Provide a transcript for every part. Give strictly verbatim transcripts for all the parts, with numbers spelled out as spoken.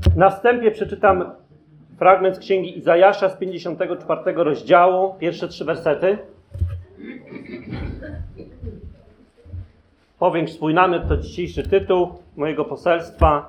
Na wstępie przeczytam fragment z Księgi Izajasza z pięćdziesiątego czwartego rozdziału, pierwsze trzy wersety. Powiększ swój namiot, to dzisiejszy tytuł mojego poselstwa.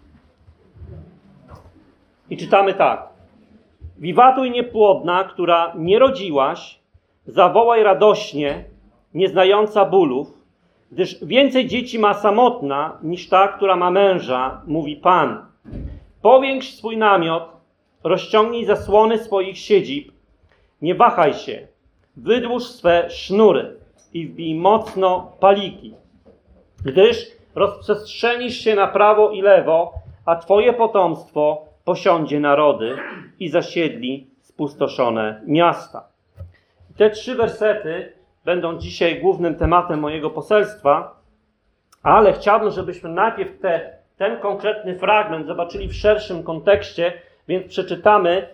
I czytamy tak. Wiwatuj niepłodna, która nie rodziłaś, zawołaj radośnie, nieznająca bólów, gdyż więcej dzieci ma samotna, niż ta, która ma męża, mówi Pan. Powiększ swój namiot, rozciągnij zasłony swoich siedzib, nie wahaj się, wydłuż swe sznury i wbij mocno paliki, gdyż rozprzestrzenisz się na prawo i lewo, a twoje potomstwo posiądzie narody i zasiedli spustoszone miasta. Te trzy wersety będą dzisiaj głównym tematem mojego poselstwa, ale chciałbym, żebyśmy najpierw te, ten konkretny fragment zobaczyli w szerszym kontekście, więc przeczytamy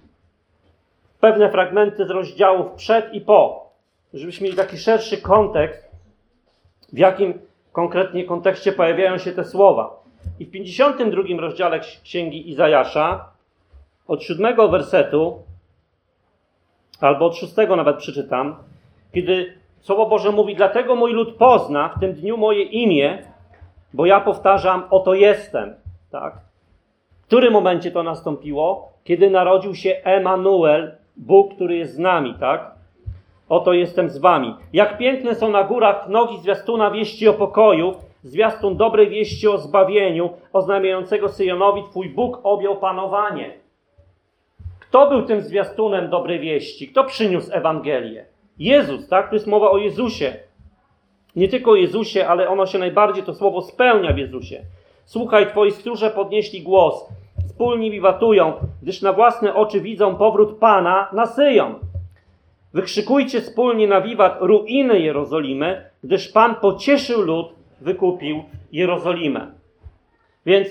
pewne fragmenty z rozdziałów przed i po, żebyśmy mieli taki szerszy kontekst, w jakim konkretnie kontekście pojawiają się te słowa. I w pięćdziesiątym drugim rozdziale Księgi Izajasza, od siódmego wersetu, albo od szóstego nawet przeczytam, kiedy Słowo Boże mówi, dlatego mój lud pozna w tym dniu moje imię, bo ja powtarzam, oto jestem. Tak? W którym momencie to nastąpiło? Kiedy narodził się Emanuel, Bóg, który jest z nami, tak? Oto jestem z wami. Jak piękne są na górach nogi zwiastuna wieści o pokoju, zwiastun dobrej wieści o zbawieniu, oznajmiającego Syjonowi, twój Bóg objął panowanie. Kto był tym zwiastunem dobrej wieści? Kto przyniósł Ewangelię? Jezus, tak? To jest mowa o Jezusie. Nie tylko o Jezusie, ale ono się najbardziej, to słowo spełnia w Jezusie. Słuchaj, twoi stróże podnieśli głos, wspólnie wiwatują, gdyż na własne oczy widzą powrót Pana na Syjon. Wykrzykujcie wspólnie na wiwat ruiny Jerozolimy, gdyż Pan pocieszył lud, wykupił Jerozolimę. Więc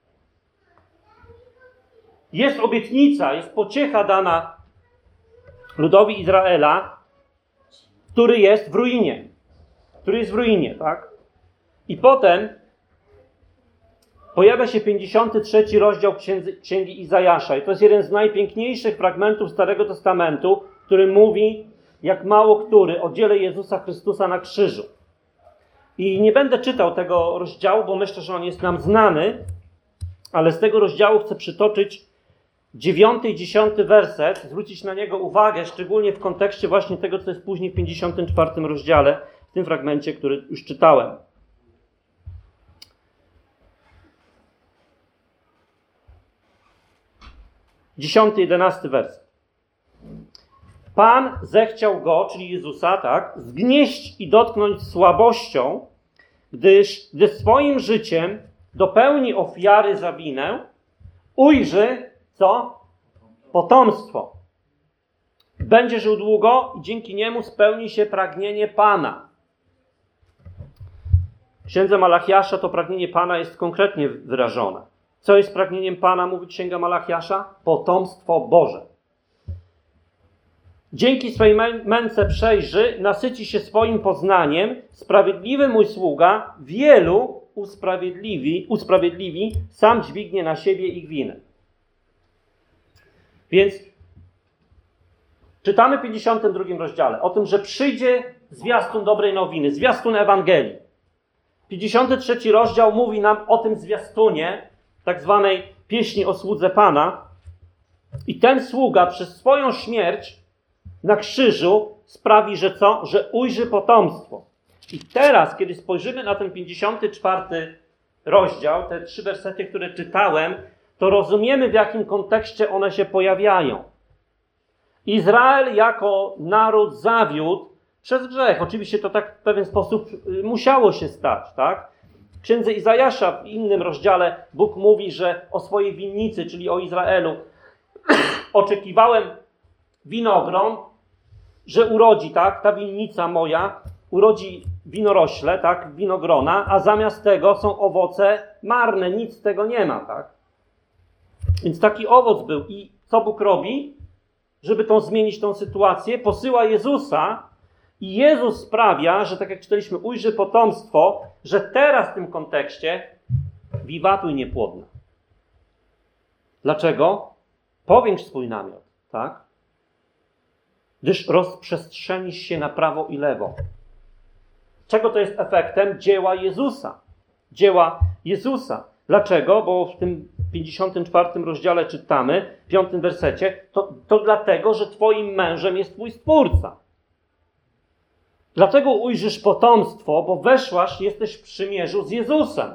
jest obietnica, jest pociecha dana ludowi Izraela, który jest w ruinie. Który jest w ruinie, tak? I potem pojawia się pięćdziesiąty trzeci rozdział Księgi Izajasza. I to jest jeden z najpiękniejszych fragmentów Starego Testamentu, który mówi, jak mało który, o dziele Jezusa Chrystusa na krzyżu. I nie będę czytał tego rozdziału, bo myślę, że on jest nam znany, ale z tego rozdziału chcę przytoczyć dziewiąty i dziesiąty werset, zwrócić na niego uwagę, szczególnie w kontekście właśnie tego, co jest później w pięćdziesiątym czwartym rozdziale, w tym fragmencie, który już czytałem. Dziesiąty, jedenasty werset. Pan zechciał go, czyli Jezusa, tak, zgnieść i dotknąć słabością, gdyż gdy swoim życiem dopełni ofiary za winę, ujrzy, co? Potomstwo. Będzie żył długo i dzięki niemu spełni się pragnienie Pana. W Księdze Malachiasza to pragnienie Pana jest konkretnie wyrażone. Co jest pragnieniem Pana, mówi Księga Malachiasza? Potomstwo Boże. Dzięki swej męce przejrzy, nasyci się swoim poznaniem, sprawiedliwy mój sługa wielu usprawiedliwi, usprawiedliwi, sam dźwignie na siebie ich winę. Więc czytamy w pięćdziesiątym drugim rozdziale o tym, że przyjdzie zwiastun dobrej nowiny, zwiastun Ewangelii. pięćdziesiąty trzeci rozdział mówi nam o tym zwiastunie, tak zwanej pieśni o słudze Pana. I ten sługa przez swoją śmierć na krzyżu sprawi, że co? Że ujrzy potomstwo. I teraz, kiedy spojrzymy na ten pięćdziesiąty czwarty rozdział, te trzy wersety, które czytałem, to rozumiemy, w jakim kontekście one się pojawiają. Izrael jako naród zawiódł przez grzech. Oczywiście to tak w pewien sposób musiało się stać, tak? W Księdze Izajasza w innym rozdziale Bóg mówi, że o swojej winnicy, czyli o Izraelu, oczekiwałem winogron, że urodzi, tak, ta winnica moja urodzi winorośle, tak, winogrona, a zamiast tego są owoce marne, nic z tego nie ma, tak. Więc taki owoc był. I co Bóg robi? Żeby tą zmienić tą sytuację, posyła Jezusa i Jezus sprawia, że tak jak czytaliśmy, ujrzy potomstwo, że teraz w tym kontekście wiwatuj niepłodna. Dlaczego? Powiększ swój namiot, tak? Gdyż rozprzestrzenisz się na prawo i lewo. Czego to jest efektem? Dzieła Jezusa. Dzieła Jezusa. Dlaczego? Bo w tym pięćdziesiątym czwartym rozdziale czytamy, w piątym wersecie, to, to dlatego, że twoim mężem jest twój Stwórca. Dlatego ujrzysz potomstwo, bo weszłaś, jesteś w przymierzu z Jezusem.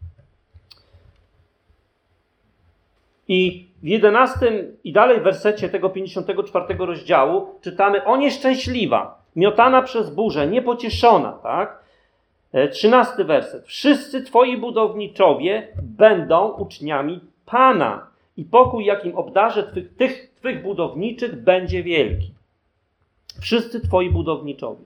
I w jedenastym i dalej wersecie tego pięćdziesiątego czwartego rozdziału czytamy: o nieszczęśliwa, miotana przez burzę, niepocieszona, tak? Trzynasty werset. Wszyscy twoi budowniczowie będą uczniami Pana i pokój, jakim obdarzę twych, tych twych budowniczych, będzie wielki. Wszyscy twoi budowniczowie.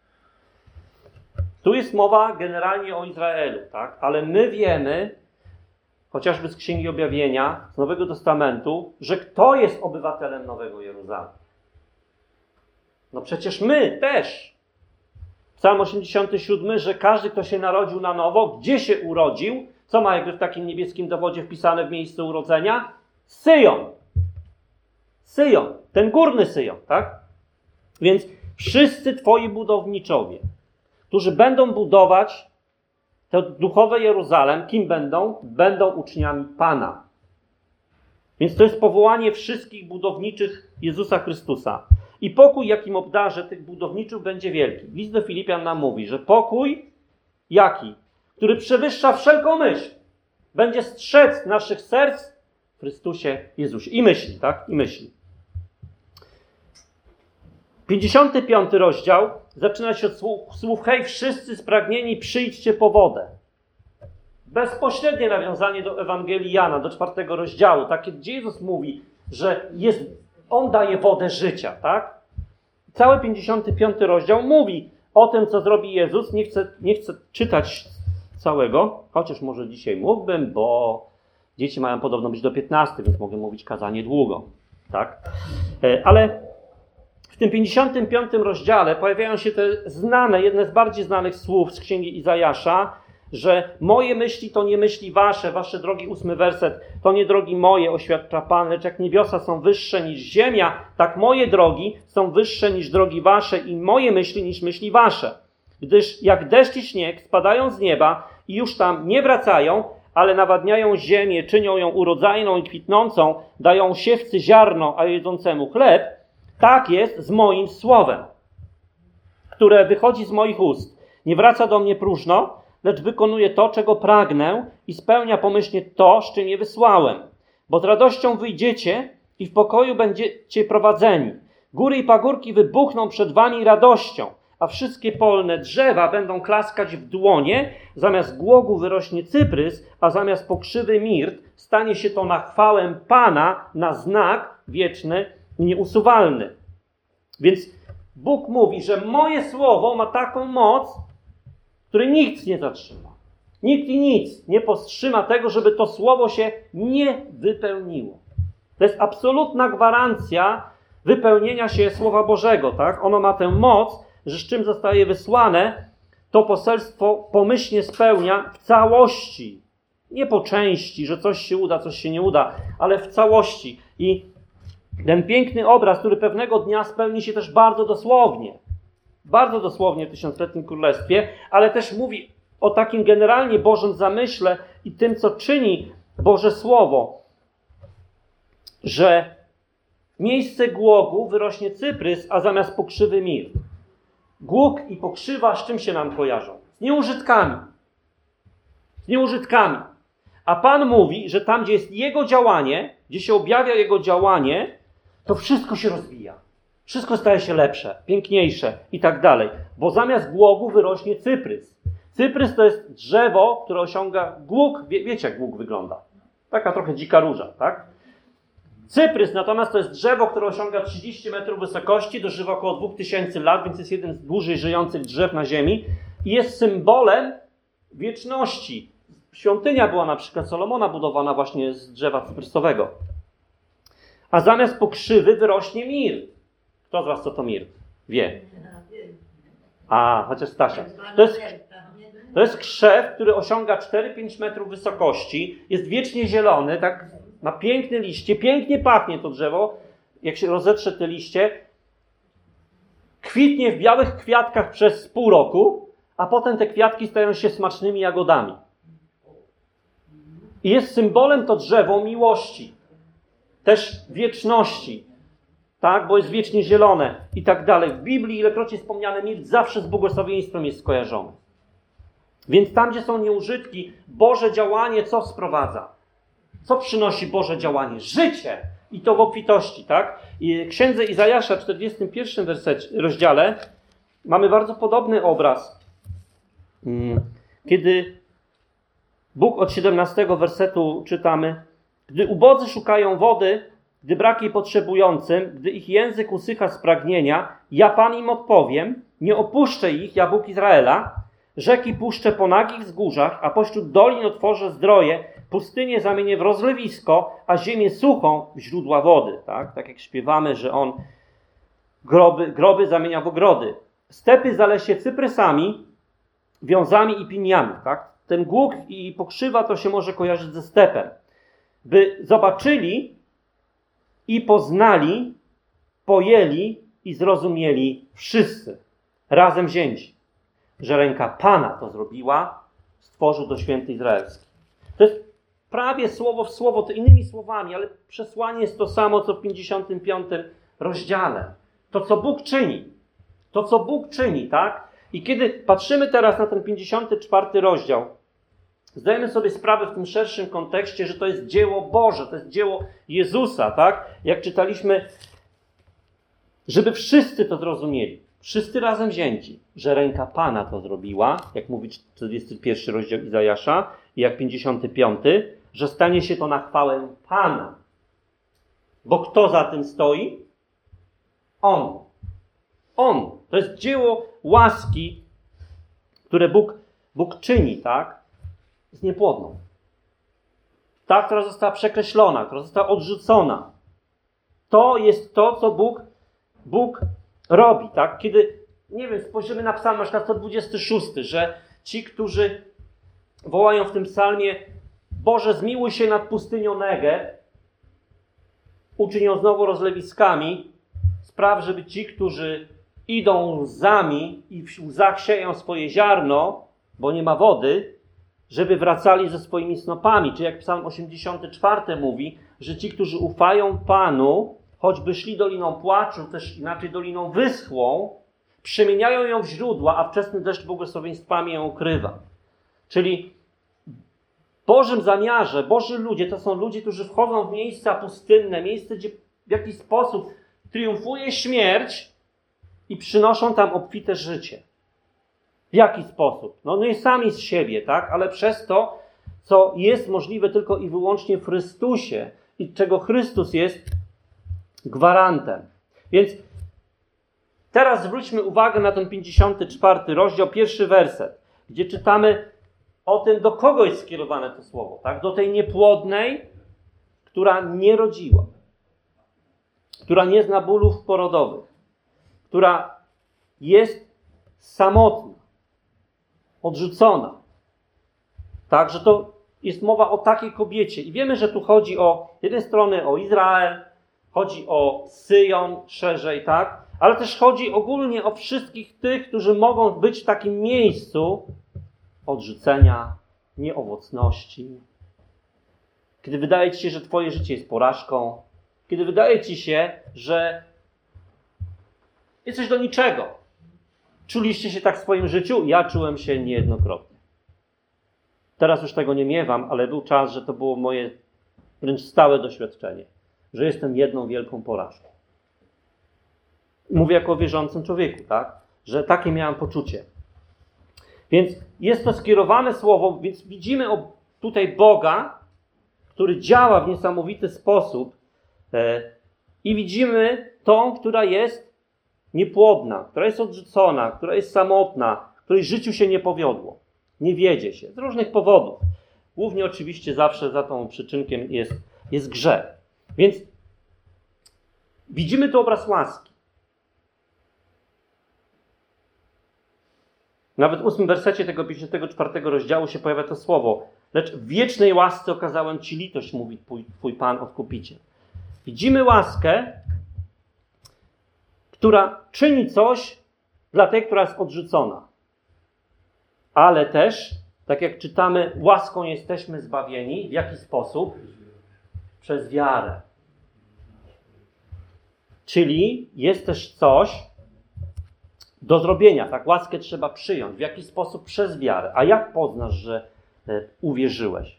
Tu jest mowa generalnie o Izraelu, tak? Ale my wiemy, chociażby z Księgi Objawienia, z Nowego Testamentu, że kto jest obywatelem Nowego Jeruzalem? No przecież my też. Psalm osiemdziesiąty siódmy, że każdy, kto się narodził na nowo, gdzie się urodził, co ma jakby w takim niebieskim dowodzie wpisane w miejsce urodzenia? Syjon. Syjon. Ten górny Syjon, tak? Więc wszyscy twoi budowniczowie, którzy będą budować to duchowe Jeruzalem, kim będą? Będą uczniami Pana. Więc to jest powołanie wszystkich budowniczych Jezusa Chrystusa. I pokój, jakim obdarzę tych budowniczych, będzie wielki. List do Filipian nam mówi, że pokój jaki? Który przewyższa wszelką myśl. Będzie strzec naszych serc w Chrystusie Jezusie. I myśli, tak? I myśli. pięćdziesiąty piąty rozdział zaczyna się od słów, słów: hej, wszyscy spragnieni, przyjdźcie po wodę. Bezpośrednie nawiązanie do Ewangelii Jana, do czwartego rozdziału, takie, gdzie Jezus mówi, że jest, On daje wodę życia, tak? Cały pięćdziesiąty piąty rozdział mówi o tym, co zrobi Jezus. Nie chcę, nie chcę czytać całego, chociaż może dzisiaj mógłbym, bo dzieci mają podobno być do piętnastego, więc mogę mówić kazanie długo, tak? Ale w tym pięćdziesiątym piątym rozdziale pojawiają się te znane, jedne z bardziej znanych słów z Księgi Izajasza, że moje myśli to nie myśli wasze, wasze drogi, ósmy werset, to nie drogi moje, oświadcza Pan, lecz jak niebiosa są wyższe niż ziemia, tak moje drogi są wyższe niż drogi wasze i moje myśli niż myśli wasze. Gdyż jak deszcz i śnieg spadają z nieba i już tam nie wracają, ale nawadniają ziemię, czynią ją urodzajną i kwitnącą, dają siewcy ziarno, a jedzącemu chleb, tak jest z moim słowem, które wychodzi z moich ust. Nie wraca do mnie próżno, lecz wykonuje to, czego pragnę i spełnia pomyślnie to, z czym je wysłałem. Bo z radością wyjdziecie i w pokoju będziecie prowadzeni. Góry i pagórki wybuchną przed wami radością, a wszystkie polne drzewa będą klaskać w dłonie. Zamiast głogu wyrośnie cyprys, a zamiast pokrzywy mirt stanie się to na chwałę Pana, na znak wieczny i nieusuwalny. Więc Bóg mówi, że moje słowo ma taką moc, której nikt nie zatrzyma. Nikt i nic nie powstrzyma tego, żeby to słowo się nie wypełniło. To jest absolutna gwarancja wypełnienia się Słowa Bożego, tak? Ono ma tę moc, że z czym zostaje wysłane, to poselstwo pomyślnie spełnia w całości. Nie po części, że coś się uda, coś się nie uda, ale w całości. I ten piękny obraz, który pewnego dnia spełni się też bardzo dosłownie. Bardzo dosłownie w tysiącletnim królestwie, ale też mówi o takim generalnie Bożym zamyśle i tym, co czyni Boże Słowo. Że w miejsce głogu wyrośnie cyprys, a zamiast pokrzywy mir. Głóg i pokrzywa z czym się nam kojarzą? Z nieużytkami. Z nieużytkami. A Pan mówi, że tam, gdzie jest Jego działanie, gdzie się objawia Jego działanie, to wszystko się rozwija. Wszystko staje się lepsze, piękniejsze i tak dalej. Bo zamiast głogu wyrośnie cyprys. Cyprys to jest drzewo, które osiąga głóg. Wie, wiecie, jak głóg wygląda? Taka trochę dzika róża, tak? Cyprys natomiast to jest drzewo, które osiąga trzydzieści metrów wysokości, dożywa około dwa tysiące lat, więc jest jeden z dłużej żyjących drzew na ziemi i jest symbolem wieczności. Świątynia była na przykład Solomona budowana właśnie z drzewa cyprysowego. A zamiast pokrzywy wyrośnie mir. Kto z was co to mir? Wie. A, chociaż Stasia. To jest, to jest krzew, który osiąga cztery pięć metrów wysokości, jest wiecznie zielony, tak ma piękne liście, pięknie pachnie to drzewo, jak się rozetrze te liście, kwitnie w białych kwiatkach przez pół roku, a potem te kwiatki stają się smacznymi jagodami. I jest symbolem to drzewo miłości, też wieczności, tak, bo jest wiecznie zielone i tak dalej. W Biblii ilekroć wspomniane miecz zawsze z błogosławieństwem jest skojarzone. Więc tam, gdzie są nieużytki, Boże działanie co sprowadza? Co przynosi Boże działanie? Życie! I to w obfitości, tak? I w Księdze Izajasza, w czterdziestym pierwszym wersecie, rozdziale, mamy bardzo podobny obraz. Kiedy Bóg od siedemnastego wersetu czytamy: gdy ubodzy szukają wody, gdy brak jej potrzebującym, gdy ich język usycha z pragnienia, ja Pan im odpowiem, nie opuszczę ich, ja Bóg Izraela, rzeki puszczę po nagich wzgórzach, a pośród dolin otworzę zdroje, pustynię zamienię w rozlewisko, a ziemię suchą w źródła wody. Tak, tak jak śpiewamy, że On groby, groby zamienia w ogrody. Stepy zalesie cyprysami, wiązami i piniami. Tak? Ten głuk i pokrzywa to się może kojarzyć ze stepem. By zobaczyli i poznali, pojęli i zrozumieli wszyscy, razem wzięci, że ręka Pana to zrobiła, stworzył to święty izraelski. To jest prawie słowo w słowo, to innymi słowami, ale przesłanie jest to samo, co w pięćdziesiątym piątym rozdziale. To, co Bóg czyni. To, co Bóg czyni, tak? I kiedy patrzymy teraz na ten pięćdziesiąty czwarty rozdział, zdajemy sobie sprawę w tym szerszym kontekście, że to jest dzieło Boże, to jest dzieło Jezusa, tak? Jak czytaliśmy, żeby wszyscy to zrozumieli, wszyscy razem wzięci, że ręka Pana to zrobiła, jak mówi czterdziesty pierwszy rozdział Izajasza i jak pięćdziesiąty piąty, że stanie się to na chwałę Pana. Bo kto za tym stoi? On. On. To jest dzieło łaski, które Bóg, Bóg czyni, tak? Z niepłodną. Ta, która została przekreślona, która została odrzucona. To jest to, co Bóg, Bóg robi, tak? Kiedy, nie wiem, spojrzymy na psalm, na przykład sto dwudziesty szósty, że ci, którzy wołają w tym psalmie: Boże, zmiłuj się nad pustynią Negę, uczyń ją znowu rozlewiskami, spraw, żeby ci, którzy idą łzami i w łzach sieją swoje ziarno, bo nie ma wody, żeby wracali ze swoimi snopami. Czy jak psalm osiemdziesiąty czwarty mówi, że ci, którzy ufają Panu, choćby szli doliną płaczu, też inaczej doliną wyschłą, przemieniają ją w źródła, a wczesny deszcz błogosławieństwami ją ukrywa. Czyli w Bożym zamiarze, Boży ludzie to są ludzie, którzy wchodzą w miejsca pustynne, miejsce, gdzie w jakiś sposób triumfuje śmierć i przynoszą tam obfite życie. W jaki sposób? No nie sami z siebie, tak? Ale przez to, co jest możliwe tylko i wyłącznie w Chrystusie i czego Chrystus jest gwarantem. Więc teraz zwróćmy uwagę na ten pięćdziesiąty czwarty rozdział, pierwszy werset, gdzie czytamy o tym, do kogo jest skierowane to słowo, tak? Do tej niepłodnej, która nie rodziła, która nie zna bólów porodowych, która jest samotna, odrzucona. Tak, że to jest mowa o takiej kobiecie. I wiemy, że tu chodzi o, z jednej strony o Izrael, chodzi o Syjon szerzej, tak? Ale też chodzi ogólnie o wszystkich tych, którzy mogą być w takim miejscu odrzucenia, nieowocności. Kiedy wydaje ci się, że twoje życie jest porażką, kiedy wydaje ci się, że jesteś do niczego. Czuliście się tak w swoim życiu? Ja czułem się niejednokrotnie. Teraz już tego nie miewam, ale był czas, że to było moje wręcz stałe doświadczenie, że jestem jedną wielką porażką. Mówię jako o wierzącym człowieku, tak? Że takie miałem poczucie. Więc jest to skierowane słowo, więc widzimy tutaj Boga, który działa w niesamowity sposób e, i widzimy tą, która jest niepłodna, która jest odrzucona, która jest samotna, której życiu się nie powiodło. Nie wiedzie się. Z różnych powodów. Głównie oczywiście zawsze za tą przyczynkiem jest, jest grzech. Więc widzimy tu obraz łaski. Nawet w ósmym wersecie tego pięćdziesiątego czwartego rozdziału się pojawia to słowo. Lecz w wiecznej łasce okazałem ci litość, mówi twój, twój Pan Odkupiciel. Widzimy łaskę, która czyni coś dla tej, która jest odrzucona. Ale też, tak jak czytamy, łaską jesteśmy zbawieni. W jaki sposób? Przez wiarę. Czyli jest też coś do zrobienia. Tak, łaskę trzeba przyjąć. W jaki sposób? Przez wiarę. A jak poznasz, że e, uwierzyłeś?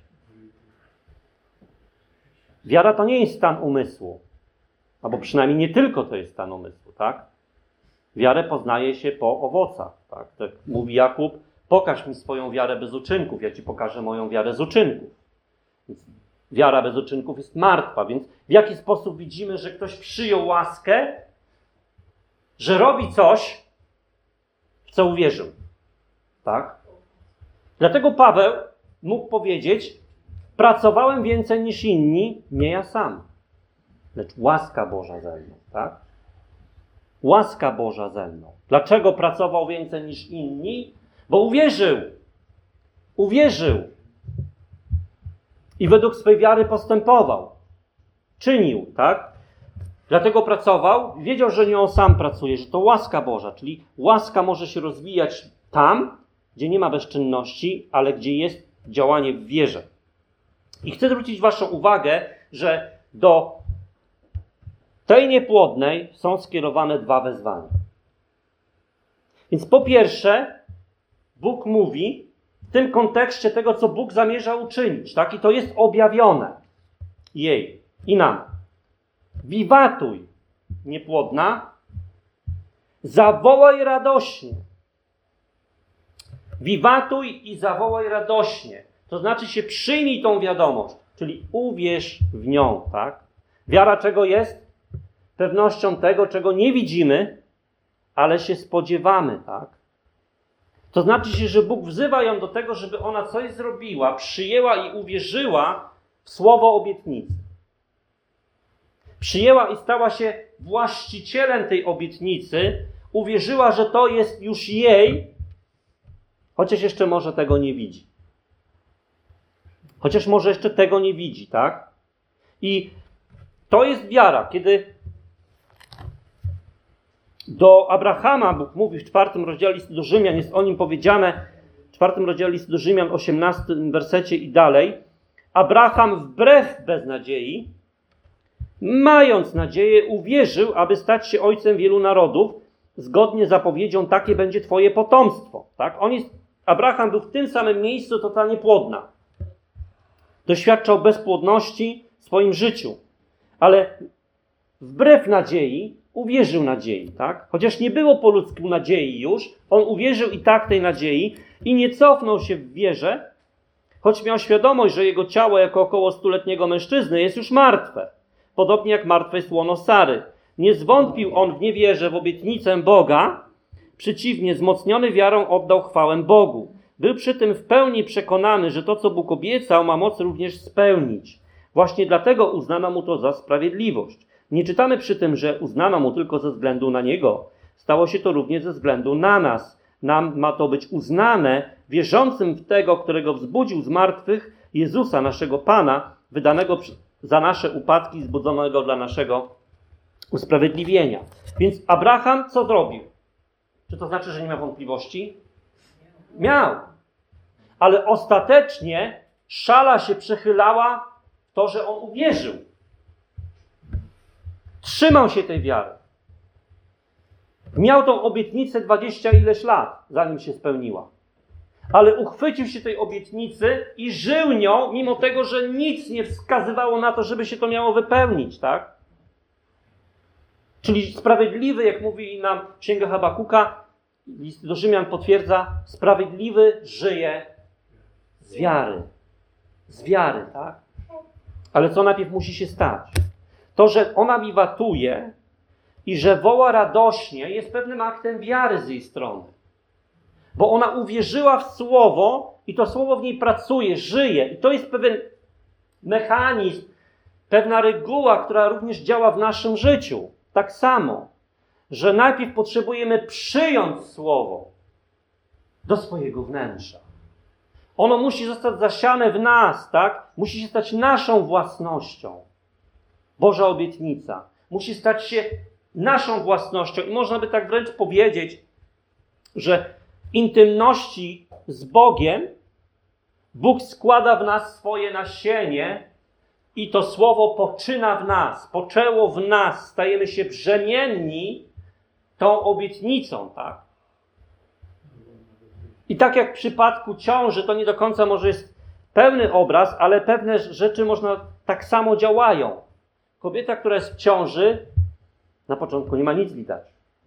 Wiara to nie jest stan umysłu. Albo przynajmniej nie tylko to jest stan umysłu, tak? Wiarę poznaje się po owocach, tak? Tak mówi Jakub, pokaż mi swoją wiarę bez uczynków, ja ci pokażę moją wiarę z uczynków. Więc wiara bez uczynków jest martwa, więc w jaki sposób widzimy, że ktoś przyjął łaskę, że robi coś, w co uwierzył, tak? Dlatego Paweł mógł powiedzieć, pracowałem więcej niż inni, nie ja sam, lecz łaska Boża ze mną, tak? Łaska Boża ze mną. Dlaczego pracował więcej niż inni? Bo uwierzył. Uwierzył. I według swej wiary postępował. Czynił, tak? Dlatego pracował. Wiedział, że nie on sam pracuje, że to łaska Boża. Czyli łaska może się rozwijać tam, gdzie nie ma bezczynności, ale gdzie jest działanie w wierze. I chcę zwrócić waszą uwagę, że do tej niepłodnej są skierowane dwa wezwania. Więc po pierwsze, Bóg mówi w tym kontekście tego, co Bóg zamierza uczynić, tak? I to jest objawione jej i nam. Wiwatuj, niepłodna, zawołaj radośnie. Wiwatuj i zawołaj radośnie. To znaczy się przyjmij tą wiadomość, czyli uwierz w nią, tak? Wiara czego jest? Pewnością tego, czego nie widzimy, ale się spodziewamy, tak? To znaczy się, że Bóg wzywa ją do tego, żeby ona coś zrobiła, przyjęła i uwierzyła w słowo obietnicy. Przyjęła i stała się właścicielem tej obietnicy, uwierzyła, że to jest już jej, chociaż jeszcze może tego nie widzi. Chociaż może jeszcze tego nie widzi, tak? I to jest wiara, kiedy do Abrahama Bóg mówi w czwartym rozdziale listu do Rzymian, jest o nim powiedziane w czwartym rozdziale listu do Rzymian, osiemnastym wersecie i dalej. Abraham wbrew beznadziei, mając nadzieję, uwierzył, aby stać się ojcem wielu narodów. Zgodnie z zapowiedzią, takie będzie twoje potomstwo. Tak? On jest, Abraham był w tym samym miejscu totalnie płodna. Doświadczał bezpłodności w swoim życiu. Ale wbrew nadziei uwierzył nadziei, tak? Chociaż nie było po ludzku nadziei już, on uwierzył i tak tej nadziei i nie cofnął się w wierze, choć miał świadomość, że jego ciało jako około stuletniego mężczyzny jest już martwe. Podobnie jak martwe jest łono Sary. Nie zwątpił on w niewierze w obietnicę Boga, przeciwnie, wzmocniony wiarą oddał chwałę Bogu. Był przy tym w pełni przekonany, że to, co Bóg obiecał, ma moc również spełnić. Właśnie dlatego uznano mu to za sprawiedliwość. Nie czytamy przy tym, że uznano mu tylko ze względu na niego. Stało się to również ze względu na nas. Nam ma to być uznane wierzącym w tego, którego wzbudził z martwych, Jezusa, naszego Pana, wydanego za nasze upadki, zbudzonego dla naszego usprawiedliwienia. Więc Abraham co zrobił? Czy to znaczy, że nie ma wątpliwości? Miał. Ale ostatecznie szala się przechylała w to, że on uwierzył. Trzymał się tej wiary. Miał tą obietnicę dwadzieścia ileś lat, zanim się spełniła. Ale uchwycił się tej obietnicy i żył nią, mimo tego, że nic nie wskazywało na to, żeby się to miało wypełnić, tak? Czyli sprawiedliwy, jak mówi nam Księga Habakuka, list do Rzymian potwierdza, sprawiedliwy żyje z wiary. Z wiary, tak? Ale co najpierw musi się stać? To, że ona wiwatuje i że woła radośnie, jest pewnym aktem wiary z jej strony. Bo ona uwierzyła w słowo i to słowo w niej pracuje, żyje. I to jest pewien mechanizm, pewna reguła, która również działa w naszym życiu. Tak samo, że najpierw potrzebujemy przyjąć słowo do swojego wnętrza. Ono musi zostać zasiane w nas, tak? Musi się stać naszą własnością. Boża obietnica musi stać się naszą własnością. I można by tak wręcz powiedzieć, że intymności z Bogiem Bóg składa w nas swoje nasienie i to słowo poczyna w nas, poczęło w nas, stajemy się brzemienni tą obietnicą, tak? I tak jak w przypadku ciąży, to nie do końca może jest pełny obraz, ale pewne rzeczy można tak samo działają. Kobieta, która jest w ciąży, na początku nie ma nic widać.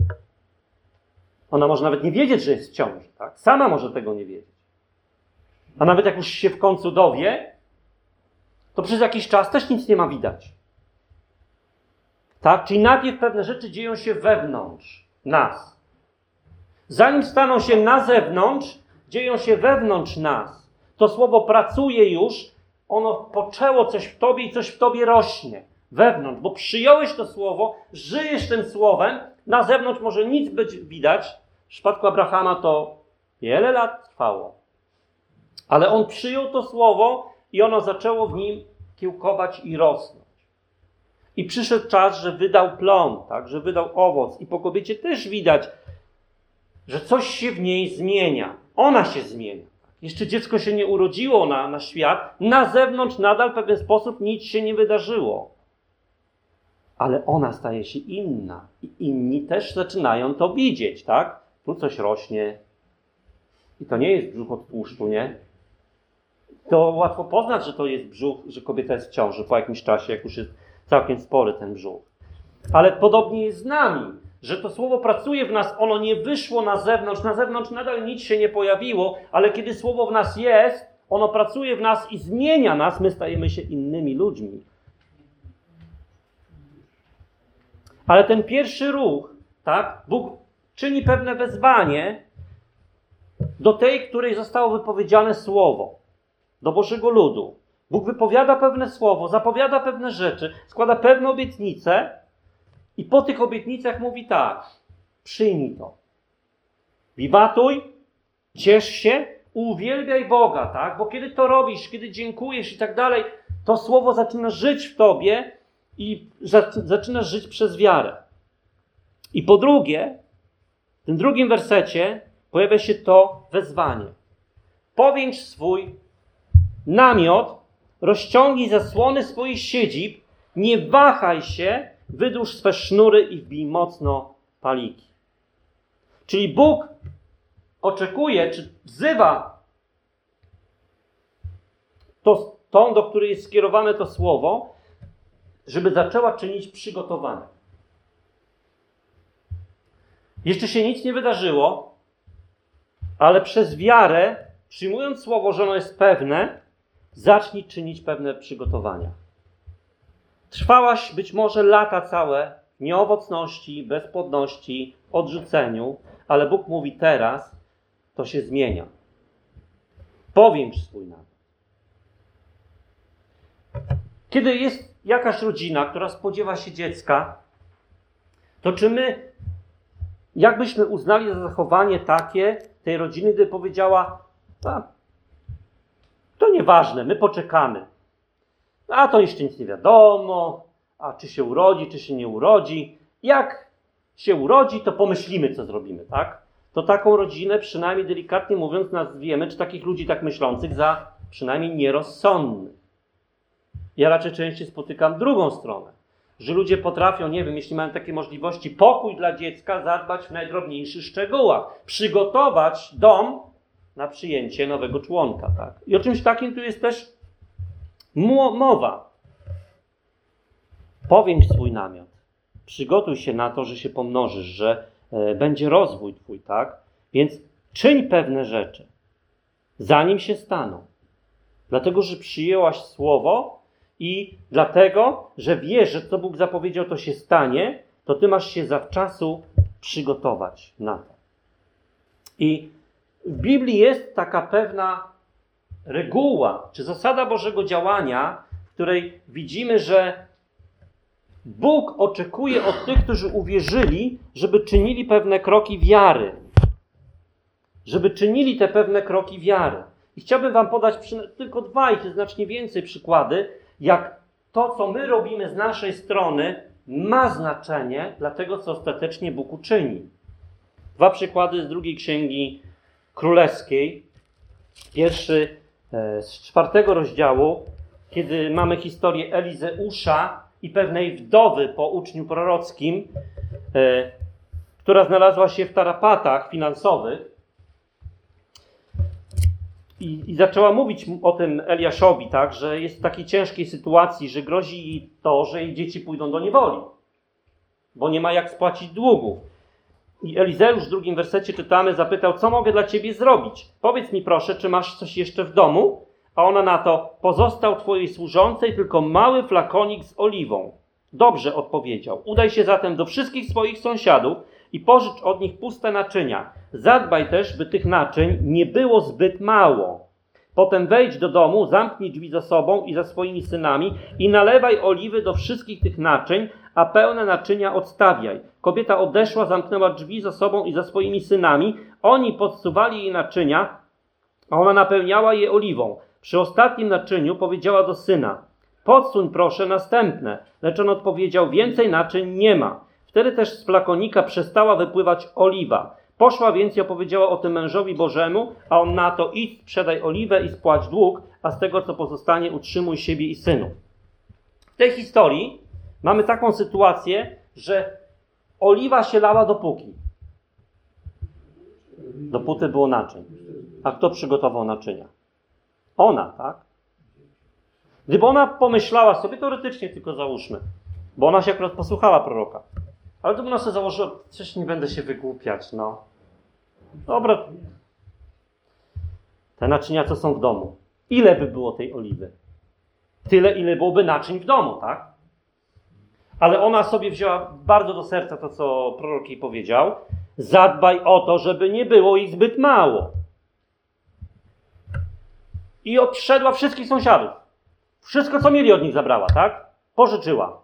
Ona może nawet nie wiedzieć, że jest w ciąży, tak? Sama może tego nie wiedzieć. A nawet jak już się w końcu dowie, to przez jakiś czas też nic nie ma widać. Tak? Czyli najpierw pewne rzeczy dzieją się wewnątrz nas. Zanim staną się na zewnątrz, dzieją się wewnątrz nas. To słowo pracuje już, ono poczęło coś w tobie i coś w tobie rośnie. Wewnątrz, bo przyjąłeś to słowo, żyjesz tym słowem, na zewnątrz może nic być widać. W przypadku Abrahama to wiele lat trwało. Ale on przyjął to słowo i ono zaczęło w nim kiełkować i rosnąć. I przyszedł czas, że wydał plon, tak, że wydał owoc. I po kobiecie też widać, że coś się w niej zmienia. Ona się zmienia. Jeszcze dziecko się nie urodziło na, na świat. Na zewnątrz nadal w pewien sposób nic się nie wydarzyło. Ale ona staje się inna. I inni też zaczynają to widzieć, tak? Tu coś rośnie. I to nie jest brzuch od tłuszczu, nie? To łatwo poznać, że to jest brzuch, że kobieta jest w ciąży po jakimś czasie, jak już jest całkiem spory ten brzuch. Ale podobnie jest z nami, że to słowo pracuje w nas, ono nie wyszło na zewnątrz, na zewnątrz nadal nic się nie pojawiło, ale kiedy słowo w nas jest, ono pracuje w nas i zmienia nas, my stajemy się innymi ludźmi. Ale ten pierwszy ruch, tak, Bóg czyni pewne wezwanie do tej, której zostało wypowiedziane słowo, do Bożego ludu. Bóg wypowiada pewne słowo, zapowiada pewne rzeczy, składa pewne obietnice i po tych obietnicach mówi tak, przyjmij to. Wiwatuj, ciesz się, uwielbiaj Boga, tak? Bo kiedy to robisz, kiedy dziękujesz i tak dalej, to słowo zaczyna żyć w tobie i zaczynasz żyć przez wiarę. I po drugie, w tym drugim wersecie pojawia się to wezwanie. Powiększ swój namiot, rozciągnij zasłony swoich siedzib, nie wahaj się, wydłuż swe sznury i wbij mocno paliki. Czyli Bóg oczekuje, czy wzywa to, tą, do której jest skierowane to słowo, żeby zaczęła czynić przygotowania. Jeszcze się nic nie wydarzyło, ale przez wiarę, przyjmując słowo, że ono jest pewne, zacznij czynić pewne przygotowania. Trwałaś być może lata całe w nieowocności, bezpłodności, odrzuceniu, ale Bóg mówi teraz, to się zmienia. Powiększ swój namiot. Kiedy jest jakaś rodzina, która spodziewa się dziecka, to czy my, jakbyśmy uznali za zachowanie takie tej rodziny, gdy powiedziała, a, to nieważne, my poczekamy. A to jeszcze nic nie wiadomo, a czy się urodzi, czy się nie urodzi. Jak się urodzi, to pomyślimy, co zrobimy, tak? To taką rodzinę, przynajmniej delikatnie mówiąc, nazwiemy, czy takich ludzi tak myślących, za przynajmniej nierozsądnych. Ja raczej częściej spotykam drugą stronę, że ludzie potrafią, nie wiem, jeśli mają takie możliwości, pokój dla dziecka zadbać w najdrobniejszych szczegółach, przygotować dom na przyjęcie nowego członka, tak? I o czymś takim tu jest też mowa. Powiększ swój namiot. Przygotuj się na to, że się pomnożysz, że e, będzie rozwój twój, tak? Więc czyń pewne rzeczy, zanim się staną. Dlatego, że przyjęłaś słowo i dlatego, że wiesz, że co Bóg zapowiedział, to się stanie, to ty masz się zawczasu przygotować na to. I w Biblii jest taka pewna reguła, czy zasada Bożego działania, w której widzimy, że Bóg oczekuje od tych, którzy uwierzyli, żeby czynili pewne kroki wiary. Żeby czynili te pewne kroki wiary. I I chciałbym wam podać przy... tylko dwa, ich jest znacznie więcej przykłady, jak to, co my robimy z naszej strony, ma znaczenie dla tego, co ostatecznie Bóg uczyni. Dwa przykłady z drugiej Księgi Królewskiej. Pierwszy z czwartego rozdziału, kiedy mamy historię Elizeusza i pewnej wdowy po uczniu prorockim, e, która znalazła się w tarapatach finansowych i, i zaczęła mówić o tym Eliaszowi, tak, że jest w takiej ciężkiej sytuacji, że grozi jej to, że jej dzieci pójdą do niewoli, bo nie ma jak spłacić długów. I Elizeusz w drugim wersecie czytamy, zapytał, co mogę dla ciebie zrobić? Powiedz mi proszę, czy masz coś jeszcze w domu? A ona na to, pozostał twojej służącej tylko mały flakonik z oliwą. Dobrze, odpowiedział. Udaj się zatem do wszystkich swoich sąsiadów i pożycz od nich puste naczynia. Zadbaj też, by tych naczyń nie było zbyt mało. Potem wejdź do domu, zamknij drzwi za sobą i za swoimi synami i nalewaj oliwy do wszystkich tych naczyń, a pełne naczynia odstawiaj. Kobieta odeszła, zamknęła drzwi za sobą i za swoimi synami. Oni podsuwali jej naczynia, a ona napełniała je oliwą. Przy ostatnim naczyniu powiedziała do syna, podsuń proszę następne. Lecz on odpowiedział, więcej naczyń nie ma. Wtedy też z flakonika przestała wypływać oliwa. Poszła więc i opowiedziała o tym mężowi Bożemu, a on na to, idź, sprzedaj oliwę i spłać dług, a z tego, co pozostanie, utrzymuj siebie i synów. W tej historii mamy taką sytuację, że oliwa się lała dopóki. Dopóty było naczyń. A kto przygotował naczynia? Ona, tak? Gdyby ona pomyślała sobie, teoretycznie tylko załóżmy, bo ona się akurat posłuchała proroka, ale gdyby ona sobie założyła, przecież nie będę się wygłupiać, no. Dobra. Te naczynia, co są w domu. Ile by było tej oliwy? Tyle, ile byłoby naczyń w domu, tak? Ale ona sobie wzięła bardzo do serca to, co prorok jej powiedział. Zadbaj o to, żeby nie było ich zbyt mało. I odszedła wszystkich sąsiadów. Wszystko, co mieli od nich zabrała, tak? Pożyczyła.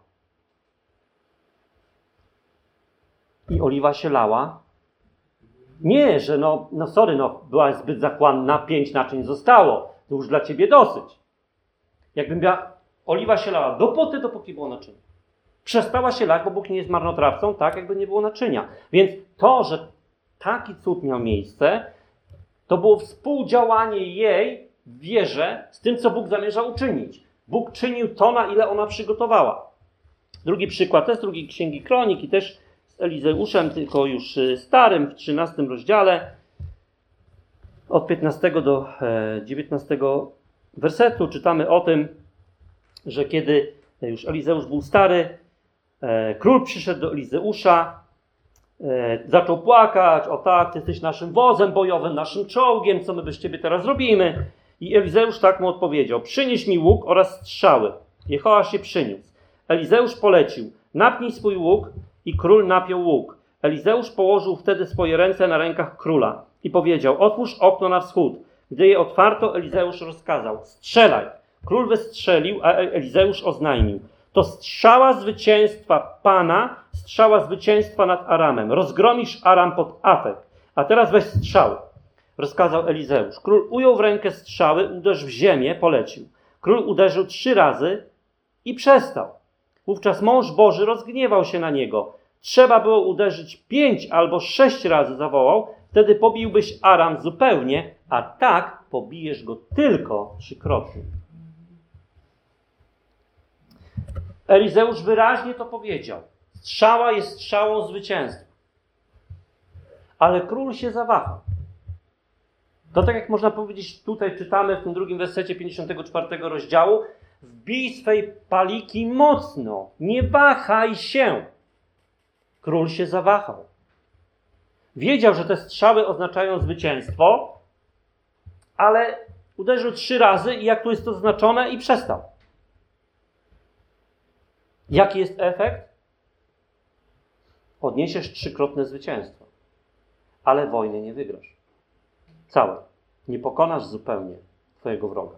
I oliwa się lała. Nie, że no, no sorry, no była zbyt zachłanna, pięć naczyń zostało. To już dla ciebie dosyć. Jakbym miała, oliwa się lała dopóty, dopóki było naczynie. Przestała się lać, bo Bóg nie jest marnotrawcą, tak jakby nie było naczynia. Więc to, że taki cud miał miejsce, to było współdziałanie jej w wierze z tym, co Bóg zamierza uczynić. Bóg czynił to, na ile ona przygotowała. Drugi przykład, to jest drugiej Księgi Kronik i też z Elizeuszem, tylko już starym, w trzynastym rozdziale, od piętnastego do dziewiętnastego wersetu czytamy o tym, że kiedy już Elizeusz był stary, król przyszedł do Elizeusza, zaczął płakać, o tak, ty jesteś naszym wozem bojowym, naszym czołgiem, co my bez ciebie teraz robimy? I Elizeusz tak mu odpowiedział, przynieś mi łuk oraz strzały. Jehoasz się przyniósł. Elizeusz polecił, napnij swój łuk i król napiął łuk. Elizeusz położył wtedy swoje ręce na rękach króla i powiedział, otwórz okno na wschód. Gdy je otwarto, Elizeusz rozkazał, strzelaj. Król wystrzelił, a Elizeusz oznajmił, to strzała zwycięstwa Pana, strzała zwycięstwa nad Aramem. Rozgromisz Aram pod Afek. A teraz weź strzały. Rozkazał Elizeusz. Król ujął w rękę strzały, uderz w ziemię, polecił. Król uderzył trzy razy i przestał. Wówczas mąż Boży rozgniewał się na niego. Trzeba było uderzyć pięć albo sześć razy, zawołał. Wtedy pobiłbyś Aram zupełnie, a tak pobijesz go tylko trzykrotnie. Elizeusz wyraźnie to powiedział. Strzała jest strzałą zwycięstwa. Ale król się zawahał. To tak jak można powiedzieć, tutaj czytamy w tym drugim wersecie pięćdziesiątego czwartego rozdziału, wbij swej paliki mocno, nie wahaj się. Król się zawahał. Wiedział, że te strzały oznaczają zwycięstwo, ale uderzył trzy razy i jak tu jest to zaznaczone i przestał. Jaki jest efekt? Odniesiesz trzykrotne zwycięstwo, ale wojny nie wygrasz. Całe. Nie pokonasz zupełnie twojego wroga.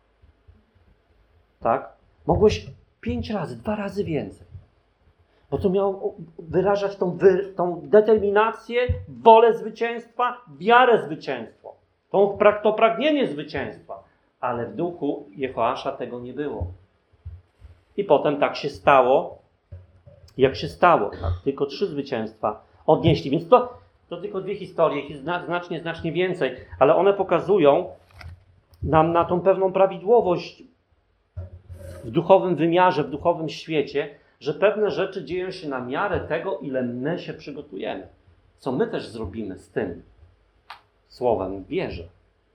Tak? Mogłeś pięć razy, dwa razy więcej. Bo to miało wyrażać tą, wy, tą determinację, wolę zwycięstwa, wiarę zwycięstwo. To, to pragnienie zwycięstwa. Ale w duchu Jehoasza tego nie było. I potem tak się stało, jak się stało. Tak? Tylko trzy zwycięstwa odnieśli. Więc to, to tylko dwie historie, ich znacznie, znacznie więcej. Ale one pokazują nam na tą pewną prawidłowość w duchowym wymiarze, w duchowym świecie, że pewne rzeczy dzieją się na miarę tego, ile my się przygotujemy. Co my też zrobimy z tym słowem wierzę.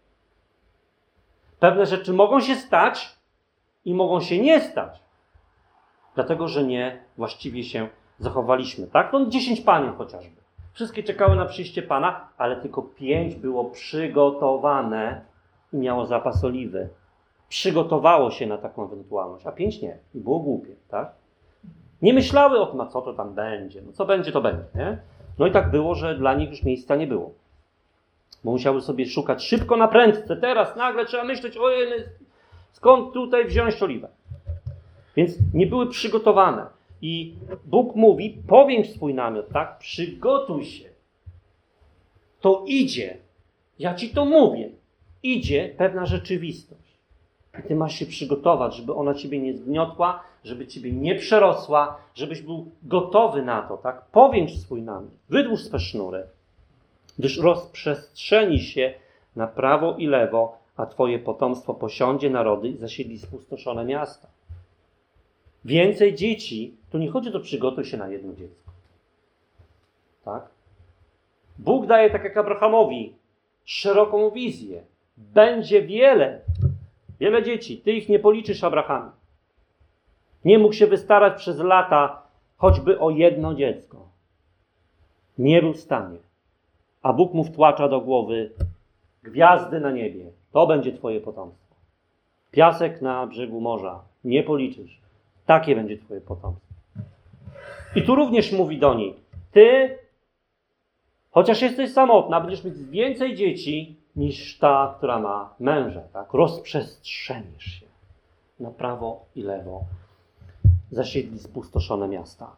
Pewne rzeczy mogą się stać i mogą się nie stać. Dlatego, że nie właściwie się zachowaliśmy. Tak? No dziesięć panien chociażby. Wszystkie czekały na przyjście Pana, ale tylko pięć było przygotowane i miało zapas oliwy. Przygotowało się na taką ewentualność, a pięć nie. I było głupie, tak? Nie myślały o tym, a co to tam będzie. No co będzie, to będzie, nie? No i tak było, że dla nich już miejsca nie było. Bo musiały sobie szukać szybko na prędce. Teraz nagle trzeba myśleć, ojej, skąd tutaj wziąć oliwę? Więc nie były przygotowane. I Bóg mówi, powiększ swój namiot, tak? Przygotuj się. To idzie. Ja ci to mówię. Idzie pewna rzeczywistość. I ty masz się przygotować, żeby ona ciebie nie zgniotła, żeby ciebie nie przerosła, żebyś był gotowy na to, tak? Powiększ swój namiot. Wydłuż swe sznury. Gdyż rozprzestrzeni się na prawo i lewo, a twoje potomstwo posiądzie narody i zasiedli spustoszone miasta. Więcej dzieci, tu nie chodzi o to, przygotuj się na jedno dziecko. Tak? Bóg daje, tak jak Abrahamowi, szeroką wizję. Będzie wiele, wiele dzieci. Ty ich nie policzysz, Abrahamie. Nie mógł się wystarać przez lata choćby o jedno dziecko. Nie był w stanie. A Bóg mu wtłacza do głowy gwiazdy na niebie. To będzie twoje potomstwo. Piasek na brzegu morza. Nie policzysz. Takie będzie twoje potomstwo. I tu również mówi do niej, ty, chociaż jesteś samotna, będziesz mieć więcej dzieci niż ta, która ma męża. Tak? Rozprzestrzenisz się na prawo i lewo. Zasiedli spustoszone miasta.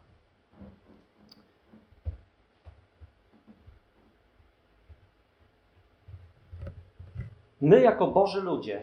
My jako Boży ludzie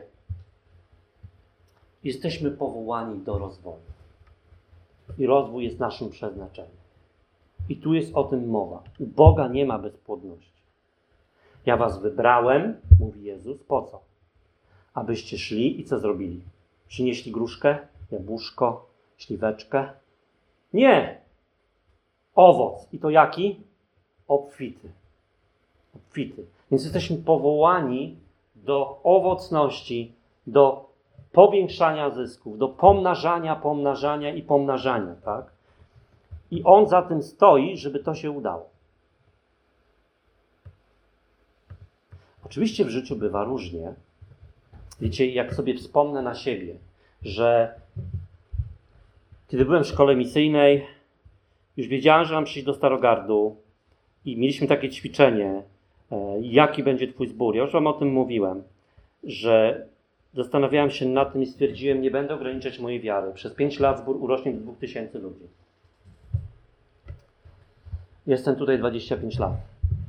jesteśmy powołani do rozwoju. I rozwój jest naszym przeznaczeniem. I tu jest o tym mowa. U Boga nie ma bezpłodności. Ja was wybrałem, mówi Jezus, po co? Abyście szli i co zrobili? Przynieśli gruszkę, jabłuszko, śliweczkę? Nie! Owoc. I to jaki? Obfity. Obfity. Więc jesteśmy powołani do owocności, do powiększania zysków, do pomnażania, pomnażania i pomnażania, tak? I On za tym stoi, żeby to się udało. Oczywiście w życiu bywa różnie. Wiecie, jak sobie wspomnę na siebie, że kiedy byłem w szkole misyjnej, już wiedziałem, że mam przyjść do Starogardu i mieliśmy takie ćwiczenie, jaki będzie twój zbór. Ja już wam o tym mówiłem, że zastanawiałem się nad tym i stwierdziłem, nie będę ograniczać mojej wiary. Przez pięć lat zbór urośnie do dwóch tysięcy ludzi. Jestem tutaj dwadzieścia pięć lat.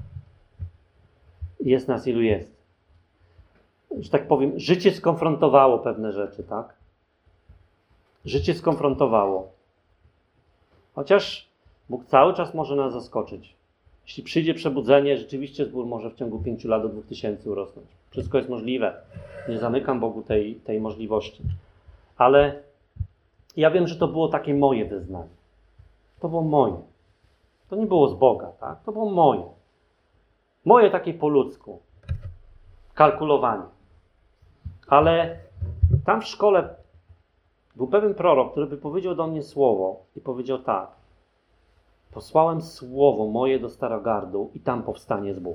Jest nas ilu jest. Że tak powiem, życie skonfrontowało pewne rzeczy, tak? Życie skonfrontowało. Chociaż Bóg cały czas może nas zaskoczyć. Jeśli przyjdzie przebudzenie, rzeczywiście zbór może w ciągu pięciu lat do dwóch tysięcy urosnąć. Wszystko jest możliwe. Nie zamykam Bogu tej, tej możliwości. Ale ja wiem, że to było takie moje wyznanie. To było moje. To nie było z Boga, tak? To było moje. Moje takie po ludzku. Kalkulowanie. Ale tam w szkole był pewien prorok, który wypowiedział do mnie słowo i powiedział tak. Posłałem słowo moje do Starogardu i tam powstanie zbór.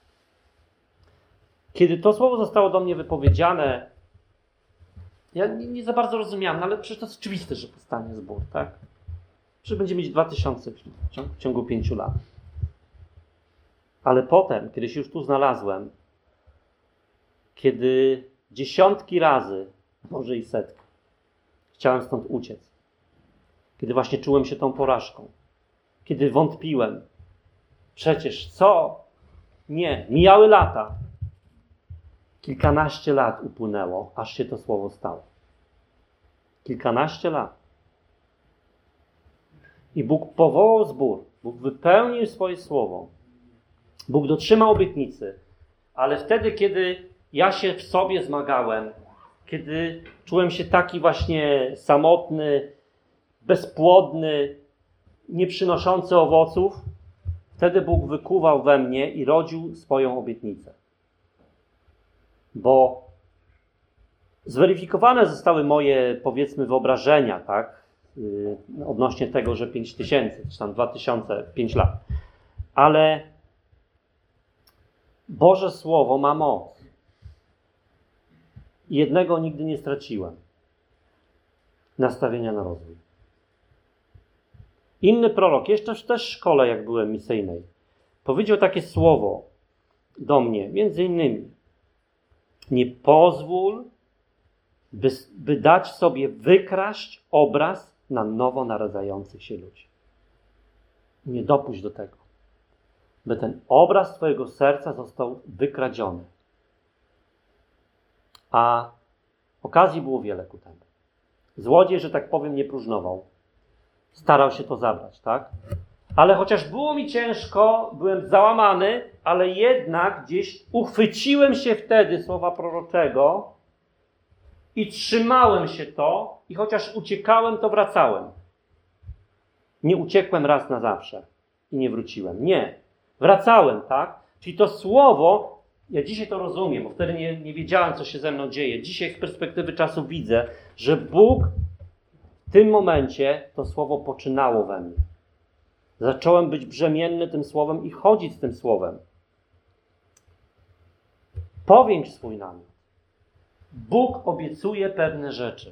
Kiedy to słowo zostało do mnie wypowiedziane, ja nie, nie za bardzo rozumiałem, no ale przecież to jest oczywiste, że powstanie zbór, tak? Że będzie mieć dwa tysiące w ciągu, w ciągu pięciu lat. Ale potem, kiedy się już tu znalazłem, kiedy dziesiątki razy, może i setki, chciałem stąd uciec. Kiedy właśnie czułem się tą porażką. Kiedy wątpiłem. Przecież co? Nie. Mijały lata. Kilkanaście lat upłynęło, aż się to słowo stało. Kilkanaście lat. I Bóg powołał zbór. Bóg wypełnił swoje słowo. Bóg dotrzymał obietnicy. Ale wtedy, kiedy ja się w sobie zmagałem, kiedy czułem się taki właśnie samotny, bezpłodny, nieprzynoszący owoców, wtedy Bóg wykuwał we mnie i rodził swoją obietnicę. Bo zweryfikowane zostały moje, powiedzmy, wyobrażenia, tak, yy, odnośnie tego, że pięć tysięcy, czy tam dwa tysiące, pięć lat. Ale Boże Słowo ma moc. I jednego nigdy nie straciłem. Nastawienia na rozwój. Inny prorok, jeszcze w też szkole, jak byłem misyjnej, powiedział takie słowo do mnie, między innymi: nie pozwól, by, by dać sobie wykraść obraz na nowo narodzających się ludzi. Nie dopuść do tego, by ten obraz twojego serca został wykradziony. A okazji było wiele ku temu. Złodziej, że tak powiem, nie próżnował. Starał się to zabrać, tak? Ale chociaż było mi ciężko, byłem załamany, ale jednak gdzieś uchwyciłem się wtedy słowa proroczego i trzymałem się to i chociaż uciekałem, to wracałem. Nie uciekłem raz na zawsze i nie wróciłem. Nie. Wracałem, tak? Czyli to słowo, ja dzisiaj to rozumiem, bo wtedy nie, nie wiedziałem, co się ze mną dzieje. Dzisiaj z perspektywy czasu widzę, że Bóg w tym momencie to słowo poczynało we mnie. Zacząłem być brzemienny tym słowem i chodzić z tym słowem. Powiększ swój namiot. Bóg obiecuje pewne rzeczy.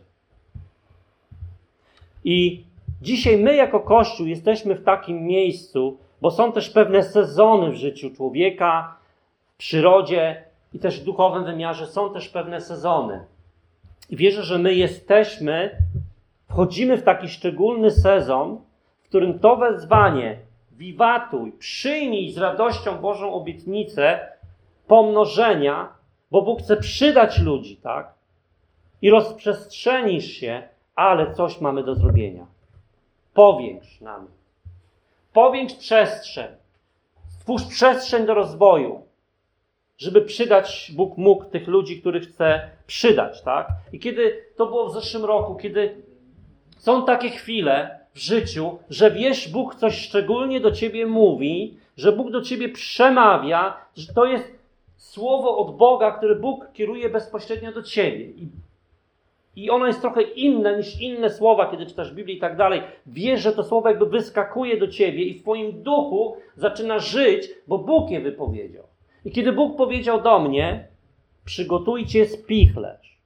I dzisiaj my jako Kościół jesteśmy w takim miejscu, bo są też pewne sezony w życiu człowieka, w przyrodzie i też w duchowym wymiarze są też pewne sezony. I wierzę, że my jesteśmy, wchodzimy w taki szczególny sezon, w którym to wezwanie, wiwatuj, przyjmij z radością Bożą obietnicę pomnożenia, bo Bóg chce przydać ludzi, tak? I rozprzestrzenisz się, ale coś mamy do zrobienia. Powiększ nami. Powiększ przestrzeń. Stwórz przestrzeń do rozwoju, żeby przydać, Bóg mógł tych ludzi, których chce przydać, tak? I kiedy to było w zeszłym roku, kiedy są takie chwile w życiu, że wiesz, Bóg coś szczególnie do ciebie mówi, że Bóg do ciebie przemawia, że to jest słowo od Boga, które Bóg kieruje bezpośrednio do ciebie. I, i ono jest trochę inne niż inne słowa, kiedy czytasz Biblię i tak dalej. Wiesz, że to słowo jakby wyskakuje do ciebie i w twoim duchu zaczyna żyć, bo Bóg je wypowiedział. I kiedy Bóg powiedział do mnie: przygotujcie spichlerz,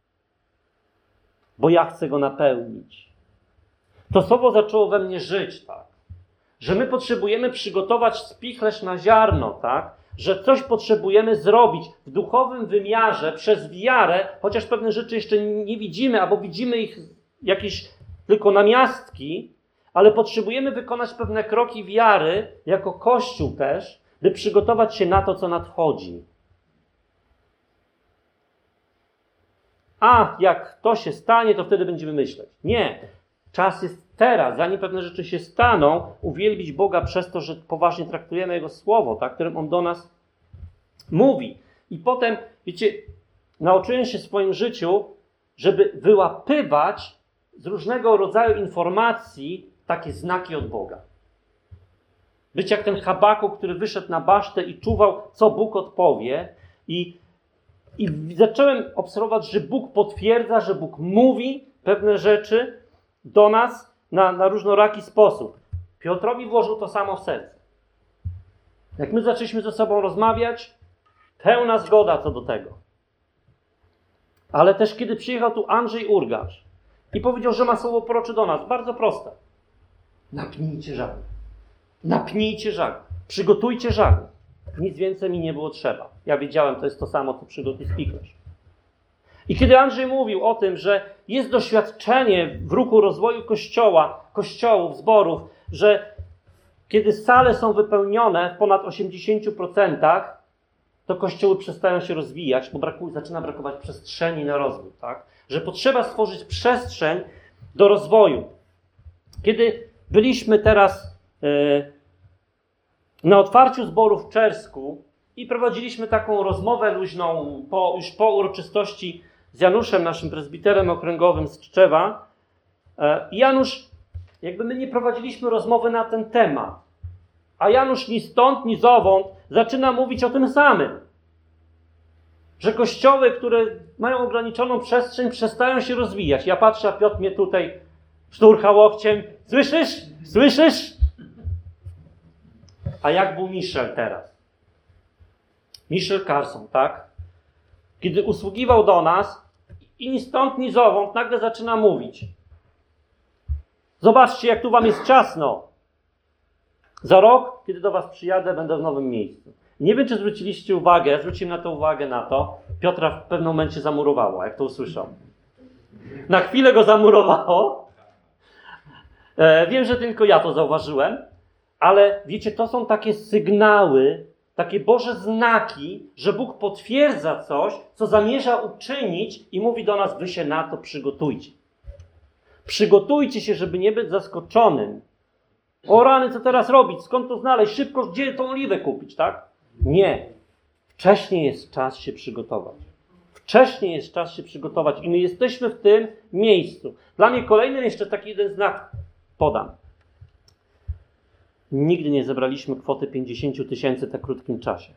bo ja chcę go napełnić. To słowo zaczęło we mnie żyć, tak? Że my potrzebujemy przygotować spichlerz na ziarno, tak? Że coś potrzebujemy zrobić w duchowym wymiarze przez wiarę, chociaż pewne rzeczy jeszcze nie widzimy, albo widzimy ich jakieś tylko namiastki, ale potrzebujemy wykonać pewne kroki wiary, jako Kościół też, by przygotować się na to, co nadchodzi. A jak to się stanie, to wtedy będziemy myśleć. Nie. Czas jest teraz, zanim pewne rzeczy się staną, uwielbić Boga przez to, że poważnie traktujemy Jego Słowo, tak, którym On do nas mówi. I potem, wiecie, nauczyłem się w swoim życiu, żeby wyłapywać z różnego rodzaju informacji takie znaki od Boga. Być jak ten Habakuk, który wyszedł na basztę i czuwał, co Bóg odpowie. I, i zacząłem obserwować, że Bóg potwierdza, że Bóg mówi pewne rzeczy do nas na, na różnoraki sposób. Piotrowi włożył to samo w serce. Jak my zaczęliśmy ze sobą rozmawiać, pełna zgoda co do tego. Ale też kiedy przyjechał tu Andrzej Urgacz i powiedział, że ma słowo prorocze do nas, bardzo proste. Napnijcie żagle. Napnijcie żagle. Przygotujcie żagle. Nic więcej mi nie było trzeba. Ja wiedziałem, to jest to samo, co przygotuj spichlerz. I kiedy Andrzej mówił o tym, że jest doświadczenie w ruchu rozwoju Kościoła, kościołów, zborów, że kiedy sale są wypełnione w ponad osiemdziesięciu procentach, to kościoły przestają się rozwijać, bo brakuje, zaczyna brakować przestrzeni na rozwój. Tak? Że potrzeba stworzyć przestrzeń do rozwoju. Kiedy byliśmy teraz yy, na otwarciu zboru w Czersku i prowadziliśmy taką rozmowę luźną po, już po uroczystości z Januszem, naszym prezbiterem okręgowym z Tczewa, yy, Janusz, jakby my nie prowadziliśmy rozmowy na ten temat, a Janusz ni stąd, ni zowąd zaczyna mówić o tym samym. Że kościoły, które mają ograniczoną przestrzeń, przestają się rozwijać. Ja patrzę, a Piotr mnie tutaj szturcha łokciem. Słyszysz? Słyszysz? A jak był Michel teraz? Michel Carson, tak? Kiedy usługiwał do nas i ni stąd, ni zowąd nagle zaczyna mówić. Zobaczcie, jak tu wam jest ciasno. Za rok, kiedy do was przyjadę, będę w nowym miejscu. Nie wiem, czy zwróciliście uwagę, zwróciłem na to uwagę na to, Piotra w pewnym momencie zamurowało, jak to usłyszał. Na chwilę go zamurowało. E, wiem, że tylko ja to zauważyłem, ale wiecie, to są takie sygnały, takie Boże znaki, że Bóg potwierdza coś, co zamierza uczynić i mówi do nas, wy się na to przygotujcie. Przygotujcie się, żeby nie być zaskoczonym. O rany, co teraz robić? Skąd to znaleźć? Szybko, gdzie tą oliwę kupić, tak? Nie. Wcześniej jest czas się przygotować. Wcześniej jest czas się przygotować i my jesteśmy w tym miejscu. Dla mnie kolejny jeszcze taki jeden znak podam. Nigdy nie zebraliśmy kwoty pięćdziesiąt tysięcy w tak krótkim czasie.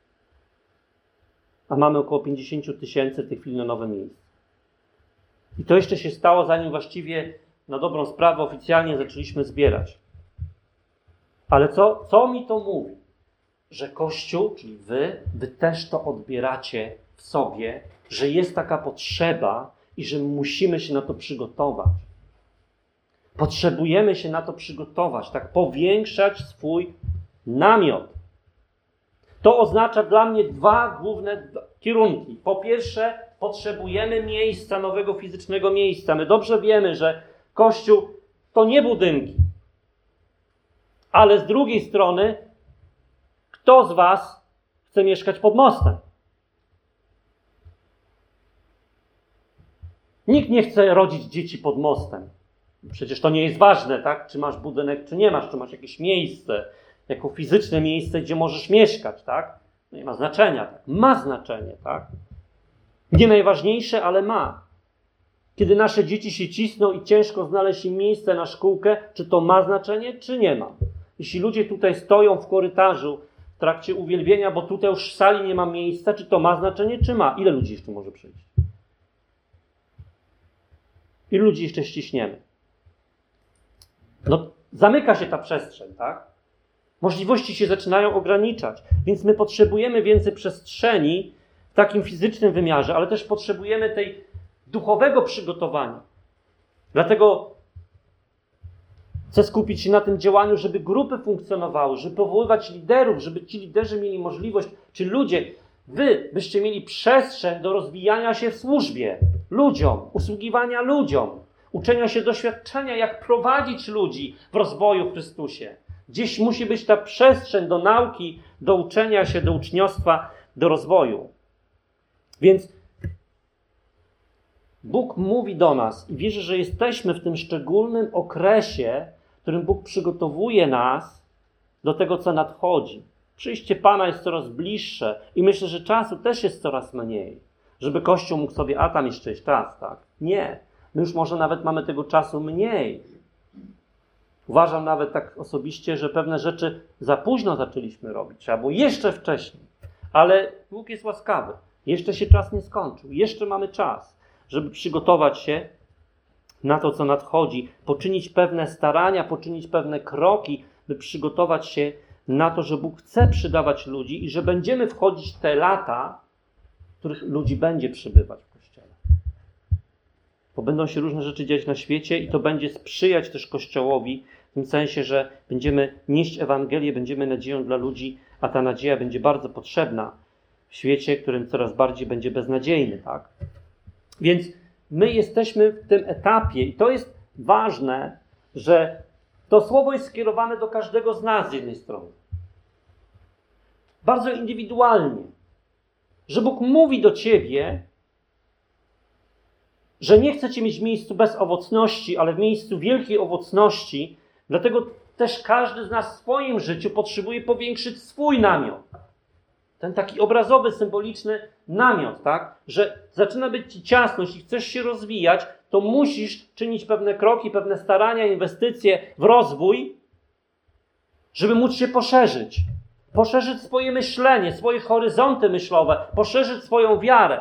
A mamy około pięćdziesiąt tysięcy w tej chwili na nowe miejsce. I to jeszcze się stało, zanim właściwie na dobrą sprawę oficjalnie zaczęliśmy zbierać. Ale co, co mi to mówi? Że Kościół, czyli wy, wy też to odbieracie w sobie, że jest taka potrzeba i że musimy się na to przygotować. Potrzebujemy się na to przygotować, tak powiększać swój namiot. To oznacza dla mnie dwa główne kierunki. Po pierwsze, potrzebujemy miejsca, nowego fizycznego miejsca. My dobrze wiemy, że Kościół to nie budynki. Ale z drugiej strony, kto z was chce mieszkać pod mostem? Nikt nie chce rodzić dzieci pod mostem. Przecież to nie jest ważne, tak? Czy masz budynek, czy nie masz, czy masz jakieś miejsce, jako fizyczne miejsce, gdzie możesz mieszkać, tak? Nie ma znaczenia. Tak? Ma znaczenie, tak? Nie najważniejsze, ale ma. Kiedy nasze dzieci się cisną i ciężko znaleźć im miejsce na szkółkę, czy to ma znaczenie, czy nie ma? Jeśli ludzie tutaj stoją w korytarzu w trakcie uwielbienia, bo tutaj już w sali nie ma miejsca, czy to ma znaczenie, czy ma? Ile ludzi jeszcze może przyjść? Ilu ludzi jeszcze ściśniemy? No, zamyka się ta przestrzeń, tak? Możliwości się zaczynają ograniczać, więc my potrzebujemy więcej przestrzeni w takim fizycznym wymiarze, ale też potrzebujemy tej duchowego przygotowania. Dlatego chcę skupić się na tym działaniu, żeby grupy funkcjonowały, żeby powoływać liderów, żeby ci liderzy mieli możliwość, czy ludzie, wy byście mieli przestrzeń do rozwijania się w służbie ludziom, usługiwania ludziom, uczenia się doświadczenia, jak prowadzić ludzi w rozwoju w Chrystusie. Gdzieś musi być ta przestrzeń do nauki, do uczenia się, do uczniostwa, do rozwoju. Więc Bóg mówi do nas i wierzę, że jesteśmy w tym szczególnym okresie, w którym Bóg przygotowuje nas do tego, co nadchodzi. Przyjście Pana jest coraz bliższe i myślę, że czasu też jest coraz mniej, żeby Kościół mógł sobie, a tam jeszcze jest czas, tak? Nie. My już może nawet mamy tego czasu mniej. Uważam nawet tak osobiście, że pewne rzeczy za późno zaczęliśmy robić. Trzeba było jeszcze wcześniej. Ale Bóg jest łaskawy. Jeszcze się czas nie skończył. Jeszcze mamy czas, żeby przygotować się na to, co nadchodzi, poczynić pewne starania, poczynić pewne kroki, by przygotować się na to, że Bóg chce przydawać ludzi i że będziemy wchodzić w te lata, w których ludzi będzie przybywać w Kościele. Bo będą się różne rzeczy dziać na świecie i to będzie sprzyjać też Kościołowi, w tym sensie, że będziemy nieść Ewangelię, będziemy nadzieją dla ludzi, a ta nadzieja będzie bardzo potrzebna w świecie, którym coraz bardziej będzie beznadziejny, tak? Więc my jesteśmy w tym etapie i to jest ważne, że to słowo jest skierowane do każdego z nas z jednej strony. Bardzo indywidualnie. że Bóg mówi do ciebie, że nie chce cię mieć w miejscu bezowocności, ale w miejscu wielkiej owocności. Dlatego też każdy z nas w swoim życiu potrzebuje powiększyć swój namiot. Ten taki obrazowy, symboliczny namiot, tak? Że zaczyna być ci ciasno, jeśli chcesz się rozwijać, to musisz czynić pewne kroki, pewne starania, inwestycje w rozwój, żeby móc się poszerzyć. Poszerzyć swoje myślenie, swoje horyzonty myślowe, poszerzyć swoją wiarę.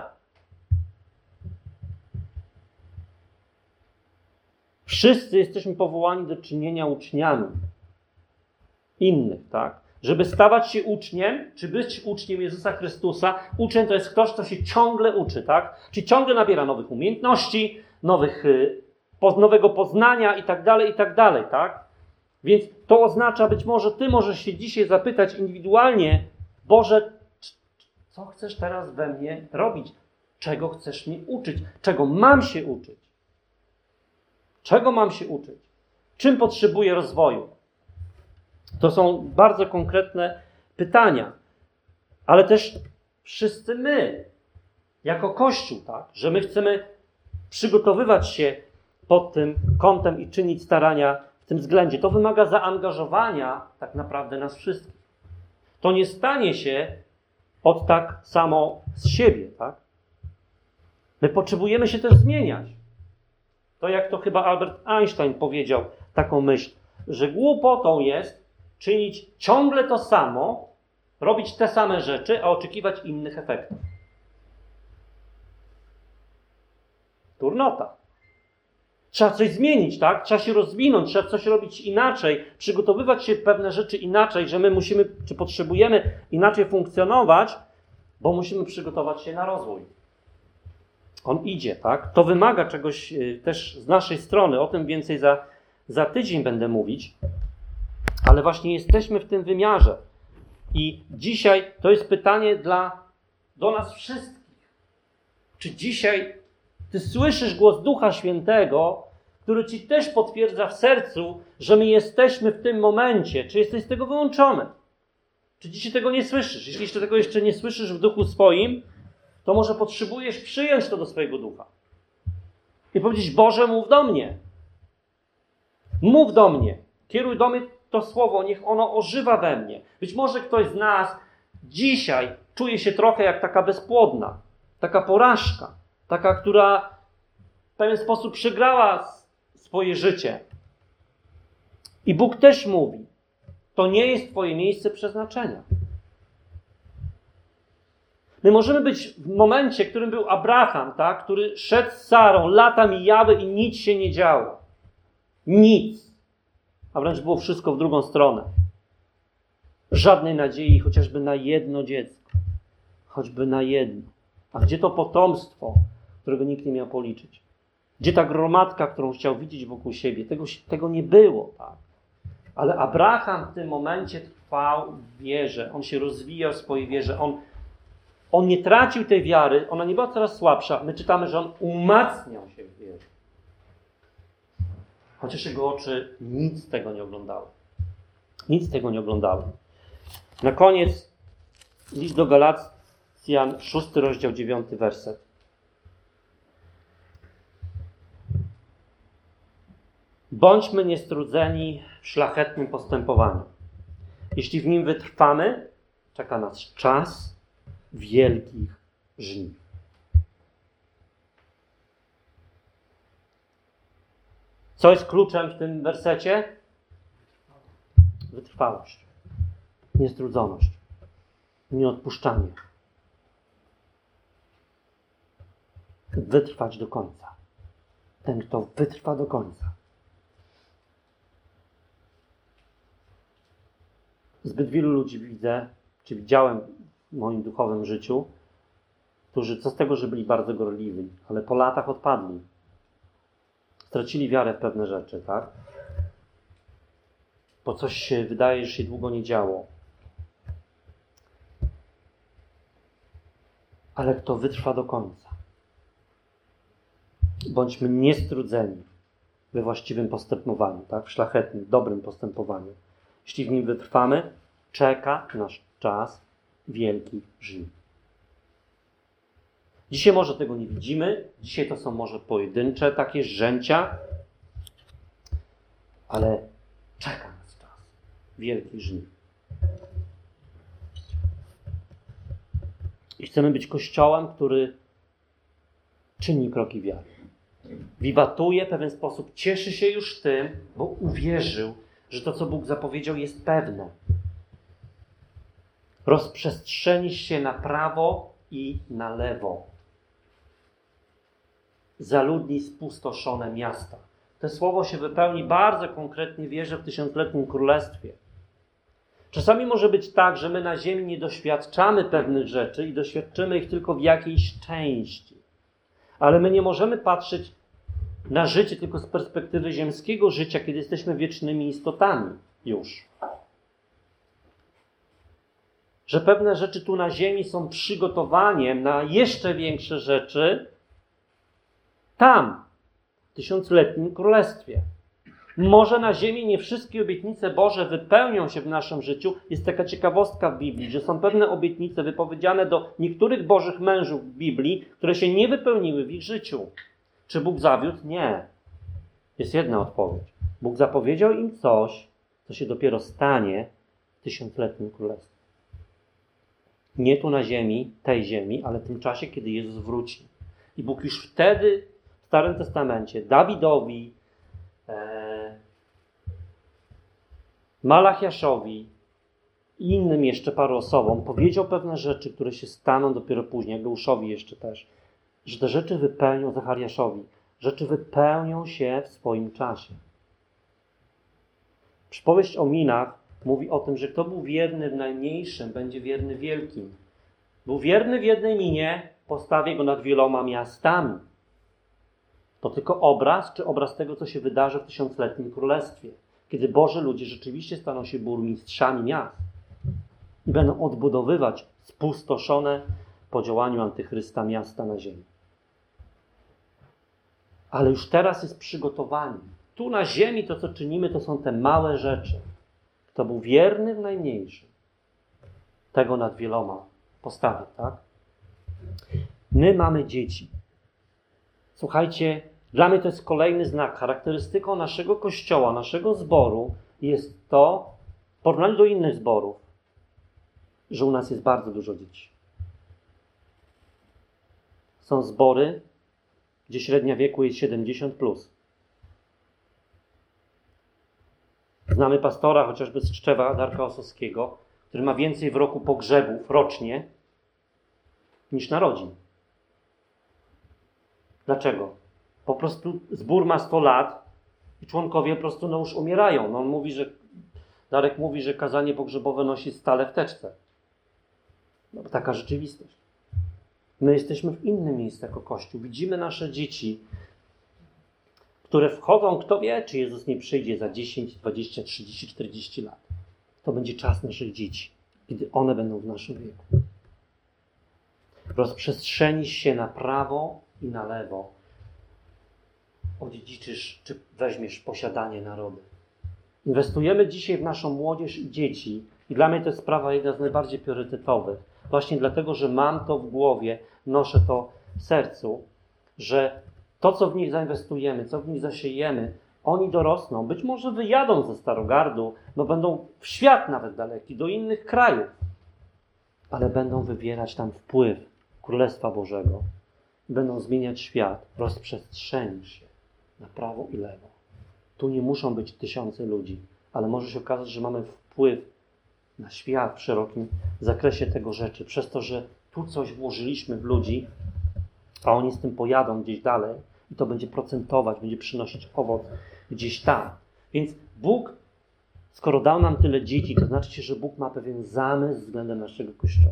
Wszyscy jesteśmy powołani do czynienia uczniami innych, tak? Żeby stawać się uczniem, czy być uczniem Jezusa Chrystusa, uczeń to jest ktoś, kto się ciągle uczy, tak? Czyli ciągle nabiera nowych umiejętności, nowych, y, po, nowego poznania i tak dalej, i tak dalej, tak? Więc to oznacza, być może ty możesz się dzisiaj zapytać indywidualnie, Boże, co chcesz teraz we mnie robić? Czego chcesz mnie uczyć? Czego mam się uczyć? Czego mam się uczyć? Czym potrzebuję rozwoju? To są bardzo konkretne pytania. Ale też wszyscy my, jako Kościół, tak, że my chcemy przygotowywać się pod tym kątem i czynić starania w tym względzie. To wymaga zaangażowania tak naprawdę nas wszystkich. To nie stanie się od tak samo z siebie, tak? My potrzebujemy się też zmieniać. To jak to chyba Albert Einstein powiedział taką myśl, że głupotą jest czynić ciągle to samo, robić te same rzeczy, a oczekiwać innych efektów. Turnota. Trzeba coś zmienić, tak? Trzeba się rozwinąć, trzeba coś robić inaczej, przygotowywać się pewne rzeczy inaczej, że my musimy, czy potrzebujemy inaczej funkcjonować, bo musimy przygotować się na rozwój. On idzie, tak? To wymaga czegoś też z naszej strony. O tym więcej za, za tydzień będę mówić. Ale właśnie jesteśmy w tym wymiarze. I dzisiaj to jest pytanie dla, do nas wszystkich. Czy dzisiaj ty słyszysz głos Ducha Świętego, który ci też potwierdza w sercu, że my jesteśmy w tym momencie? Czy jesteś z tego wyłączony? Czy dzisiaj tego nie słyszysz? Jeśli jeszcze tego jeszcze nie słyszysz w duchu swoim, to może potrzebujesz przyjąć to do swojego ducha. I powiedzieć, Boże, mów do mnie. Mów do mnie. Kieruj do mnie to słowo, niech ono ożywa we mnie. Być może ktoś z nas dzisiaj czuje się trochę jak taka bezpłodna, taka porażka, taka, która w pewien sposób przegrała swoje życie. I Bóg też mówi, to nie jest twoje miejsce przeznaczenia. My możemy być w momencie, w którym był Abraham, tak, który szedł z Sarą, lata mijały i nic się nie działo. Nic. A wręcz było wszystko w drugą stronę. Żadnej nadziei chociażby na jedno dziecko. Choćby na jedno. A gdzie to potomstwo, którego nikt nie miał policzyć? Gdzie ta gromadka, którą chciał widzieć wokół siebie? Tego, tego nie było. Tak? Ale Abraham w tym momencie trwał w wierze. On się rozwijał w swojej wierze. On, on nie tracił tej wiary. Ona nie była coraz słabsza. My czytamy, że on umacniał się w wierze. Chociaż jego oczy nic z tego nie oglądały. Nic z tego nie oglądały. Na koniec list do Galacjan, szósty rozdział, dziewiąty werset. Bądźmy niestrudzeni w szlachetnym postępowaniu. Jeśli w nim wytrwamy, czeka nas czas wielkich żniw. Co jest kluczem w tym wersecie? Wytrwałość, niestrudzoność, nieodpuszczanie. Wytrwać do końca. Ten, kto wytrwa do końca. Zbyt wielu ludzi widzę, czy widziałem w moim duchowym życiu, którzy co z tego, że byli bardzo gorliwi, ale po latach odpadli. Stracili wiarę w pewne rzeczy, tak? Bo coś się wydaje, że się długo nie działo. Ale kto wytrwa do końca. Bądźmy niestrudzeni we właściwym postępowaniu, tak? W szlachetnym, dobrym postępowaniu. Jeśli w nim wytrwamy, czeka nasz czas wielki żniw. Dzisiaj może tego nie widzimy, dzisiaj to są może pojedyncze takie rzęcia, ale czeka nas czas wielkich żniw. I chcemy być Kościołem, który czyni kroki wiary. Wiwatuje w pewien sposób, cieszy się już tym, bo uwierzył, że to, co Bóg zapowiedział, jest pewne. Rozprzestrzeni się na prawo i na lewo. Zaludni spustoszone miasta. To słowo się wypełni bardzo konkretnie, wierzę, w tysiącletnim królestwie. Czasami może być tak, że my na ziemi nie doświadczamy pewnych rzeczy i doświadczymy ich tylko w jakiejś części. Ale my nie możemy patrzeć na życie tylko z perspektywy ziemskiego życia, kiedy jesteśmy wiecznymi istotami już. Że pewne rzeczy tu na ziemi są przygotowaniem na jeszcze większe rzeczy tam, w tysiącletnim królestwie. Może na ziemi nie wszystkie obietnice Boże wypełnią się w naszym życiu. Jest taka ciekawostka w Biblii, że są pewne obietnice wypowiedziane do niektórych Bożych mężów w Biblii, które się nie wypełniły w ich życiu. Czy Bóg zawiódł? Nie. Jest jedna odpowiedź. Bóg zapowiedział im coś, co się dopiero stanie w tysiącletnim królestwie. Nie tu na ziemi, tej ziemi, ale w tym czasie, kiedy Jezus wróci. I Bóg już wtedy w Starym Testamencie Dawidowi, e, Malachiaszowi i innym jeszcze paru osobom powiedział pewne rzeczy, które się staną dopiero później, Ageuszowi jeszcze też, że te rzeczy wypełnią, Zachariaszowi, rzeczy wypełnią się w swoim czasie. Przypowieść o minach mówi o tym, że kto był wierny w najmniejszym, będzie wierny w wielkim. Był wierny w jednej minie, postawię go nad wieloma miastami. To tylko obraz, czy obraz tego, co się wydarzy w tysiącletnim królestwie, kiedy Boży ludzie rzeczywiście staną się burmistrzami miast i będą odbudowywać spustoszone po działaniu antychrysta miasta na ziemi. Ale już teraz jest przygotowanie. Tu na ziemi to, co czynimy, to są te małe rzeczy. Kto był wierny w najmniejszym, tego nad wieloma postawię, tak? My mamy dzieci. Słuchajcie, dla mnie to jest kolejny znak. Charakterystyką naszego kościoła, naszego zboru jest to, w porównaniu do innych zborów, że u nas jest bardzo dużo dzieci. Są zbory, gdzie średnia wieku jest siedemdziesiąt plus. Znamy pastora chociażby z Tczewa, Darka Osowskiego, który ma więcej w roku pogrzebów rocznie niż narodzin. Dlaczego? Po prostu zbór ma sto lat i członkowie po prostu no już umierają. No on mówi, że Darek mówi, że kazanie pogrzebowe nosi stale w teczce. No, taka rzeczywistość. My jesteśmy w innym miejscu jako Kościół. Widzimy nasze dzieci, które wchodzą, kto wie, czy Jezus nie przyjdzie za dziesięć, dwadzieścia, trzydzieści, czterdzieści lat. To będzie czas naszych dzieci, kiedy one będą w naszym wieku. Rozprzestrzeni się na prawo i na lewo. Odziedziczysz, czy weźmiesz posiadanie narodu. Inwestujemy dzisiaj w naszą młodzież i dzieci i dla mnie to jest sprawa jedna z najbardziej priorytetowych. Właśnie dlatego, że mam to w głowie, noszę to w sercu, że to, co w nich zainwestujemy, co w nich zasiejemy, oni dorosną, być może wyjadą ze Starogardu, no będą w świat nawet daleki, do innych krajów, ale będą wywierać tam wpływ Królestwa Bożego. Będą zmieniać świat, rozprzestrzeni się na prawo i lewo. Tu nie muszą być tysiące ludzi, ale może się okazać, że mamy wpływ na świat w szerokim zakresie tego rzeczy, przez to, że tu coś włożyliśmy w ludzi, a oni z tym pojadą gdzieś dalej i to będzie procentować, będzie przynosić owoc gdzieś tam. Więc Bóg, skoro dał nam tyle dzieci, to znaczy, że Bóg ma pewien zamysł względem naszego Kościoła.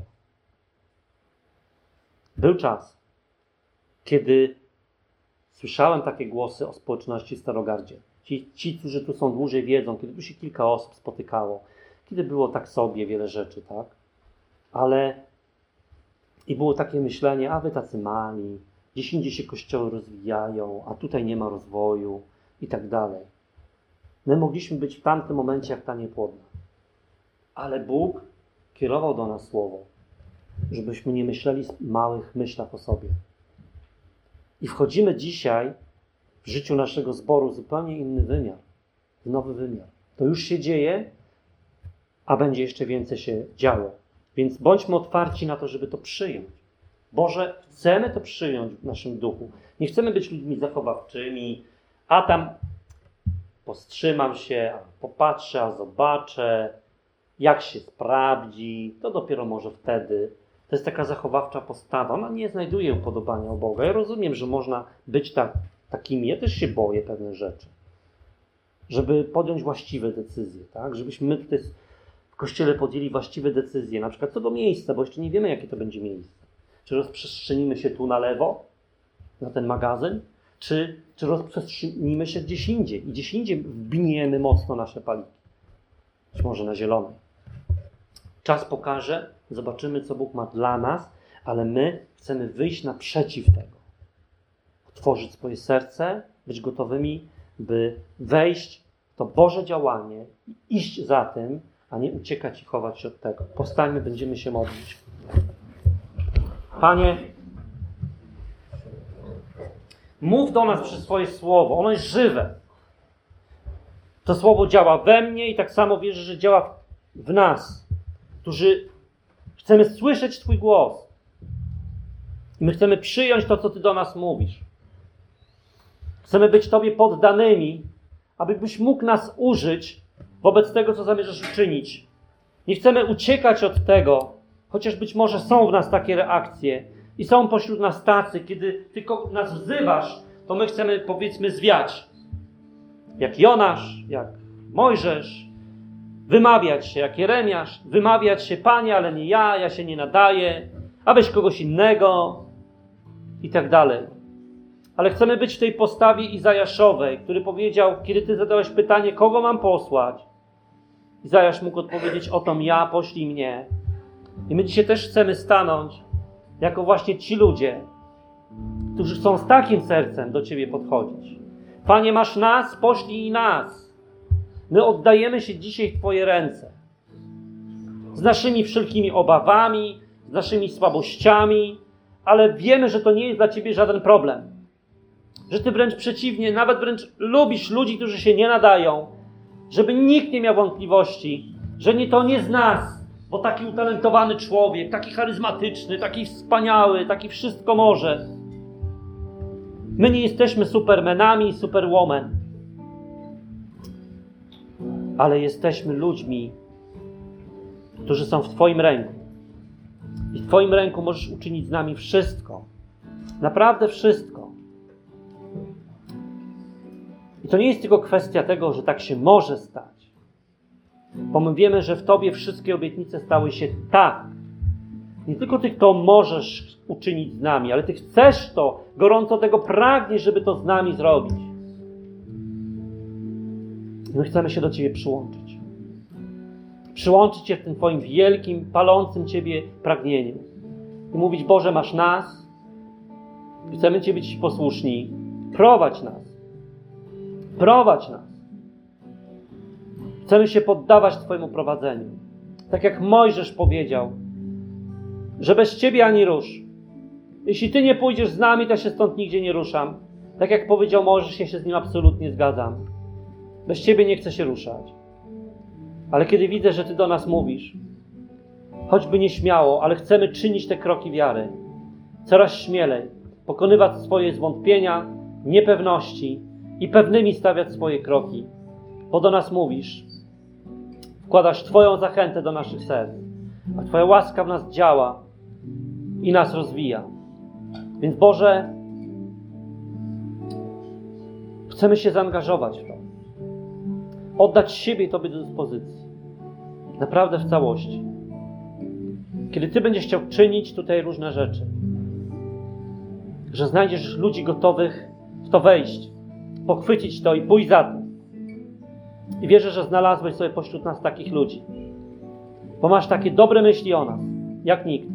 Był czas, kiedy słyszałem takie głosy o społeczności w Starogardzie. Ci, ci, którzy tu są dłużej, wiedzą, kiedy tu się kilka osób spotykało, kiedy było tak sobie wiele rzeczy, tak? Ale i było takie myślenie, a wy tacy mali, gdzieś indziej się kościoły rozwijają, a tutaj nie ma rozwoju i tak dalej. My mogliśmy być w tamtym momencie jak ta niepłodna. Ale Bóg kierował do nas słowo. żebyśmy nie myśleli w małych myślach o sobie. I wchodzimy dzisiaj w życiu naszego zboru w zupełnie inny wymiar, w nowy wymiar. To już się dzieje, a będzie jeszcze więcej się działo. Więc bądźmy otwarci na to, żeby to przyjąć. Boże, chcemy to przyjąć w naszym duchu. Nie chcemy być ludźmi zachowawczymi, a tam powstrzymam się, a popatrzę, a zobaczę, jak się sprawdzi, to dopiero może wtedy. To jest taka zachowawcza postawa. Ona nie znajduje upodobania u Boga. Ja rozumiem, że można być tak, takimi. Ja też się boję pewnych rzeczy. Żeby podjąć właściwe decyzje, tak? Żebyśmy my tutaj w Kościele podjęli właściwe decyzje, na przykład co do miejsca, bo jeszcze nie wiemy, jakie to będzie miejsce. Czy rozprzestrzenimy się tu na lewo, na ten magazyn, czy, czy rozprzestrzenimy się gdzieś indziej i gdzieś indziej wbiniemy mocno nasze paliki. Być może na zielonej. Czas pokaże, zobaczymy, co Bóg ma dla nas, ale my chcemy wyjść naprzeciw tego. Otworzyć swoje serce, być gotowymi, by wejść w to Boże działanie i iść za tym, a nie uciekać i chować się od tego. Powstańmy, będziemy się modlić. Panie, mów do nas przez swoje słowo. Ono jest żywe. To słowo działa we mnie i tak samo wierzę, że działa w nas, którzy chcemy słyszeć Twój głos. I my chcemy przyjąć to, co Ty do nas mówisz. Chcemy być Tobie poddanymi, abyś mógł nas użyć wobec tego, co zamierzasz uczynić. Nie chcemy uciekać od tego, chociaż być może są w nas takie reakcje i są pośród nas tacy, kiedy Ty nas wzywasz, to my chcemy, powiedzmy, zwiać. Jak Jonasz, jak Mojżesz, wymawiać się, jak Jeremiasz, wymawiać się, Panie, ale nie ja, ja się nie nadaję, a weź kogoś innego i tak dalej. Ale chcemy być w tej postawie Izajaszowej, który powiedział, kiedy Ty zadałeś pytanie, kogo mam posłać? Izajasz mógł odpowiedzieć, oto ja, poślij mnie. I my dzisiaj też chcemy stanąć jako właśnie ci ludzie, którzy chcą z takim sercem do Ciebie podchodzić. Panie, masz nas, poślij i nas. My oddajemy się dzisiaj w Twoje ręce. Z naszymi wszelkimi obawami, z naszymi słabościami, ale wiemy, że to nie jest dla Ciebie żaden problem. Że Ty wręcz przeciwnie, nawet wręcz lubisz ludzi, którzy się nie nadają, żeby nikt nie miał wątpliwości, że nie to nie z nas, bo taki utalentowany człowiek, taki charyzmatyczny, taki wspaniały, taki wszystko może. My nie jesteśmy supermenami, superwoman, ale jesteśmy ludźmi, którzy są w Twoim ręku. I w Twoim ręku możesz uczynić z nami wszystko. Naprawdę wszystko. I to nie jest tylko kwestia tego, że tak się może stać. Bo my wiemy, że w Tobie wszystkie obietnice stały się tak. Nie tylko Ty to możesz uczynić z nami, ale Ty chcesz to, gorąco tego pragniesz, żeby to z nami zrobić. My chcemy się do Ciebie przyłączyć. Przyłączyć się w tym Twoim wielkim, palącym Ciebie pragnieniu. I mówić, Boże, masz nas. Chcemy Cię być posłuszni. Prowadź nas. Prowadź nas. Chcemy się poddawać Twojemu prowadzeniu. Tak jak Mojżesz powiedział, że bez Ciebie ani rusz. Jeśli Ty nie pójdziesz z nami, to ja się stąd nigdzie nie ruszam. Tak jak powiedział Mojżesz, ja się z nim absolutnie zgadzam. Bez Ciebie nie chcę się ruszać. Ale kiedy widzę, że Ty do nas mówisz, choćby nieśmiało, ale chcemy czynić te kroki wiary, coraz śmielej, pokonywać swoje zwątpienia, niepewności i pewnymi stawiać swoje kroki, bo do nas mówisz, wkładasz Twoją zachętę do naszych serc, a Twoja łaska w nas działa i nas rozwija. Więc Boże, chcemy się zaangażować w to. Oddać siebie Tobie do dyspozycji. Naprawdę w całości. Kiedy Ty będziesz chciał czynić tutaj różne rzeczy, że znajdziesz ludzi gotowych w to wejść, pochwycić to i pójść za tym. I wierzę, że znalazłeś sobie pośród nas takich ludzi. Bo masz takie dobre myśli o nas, jak nikt.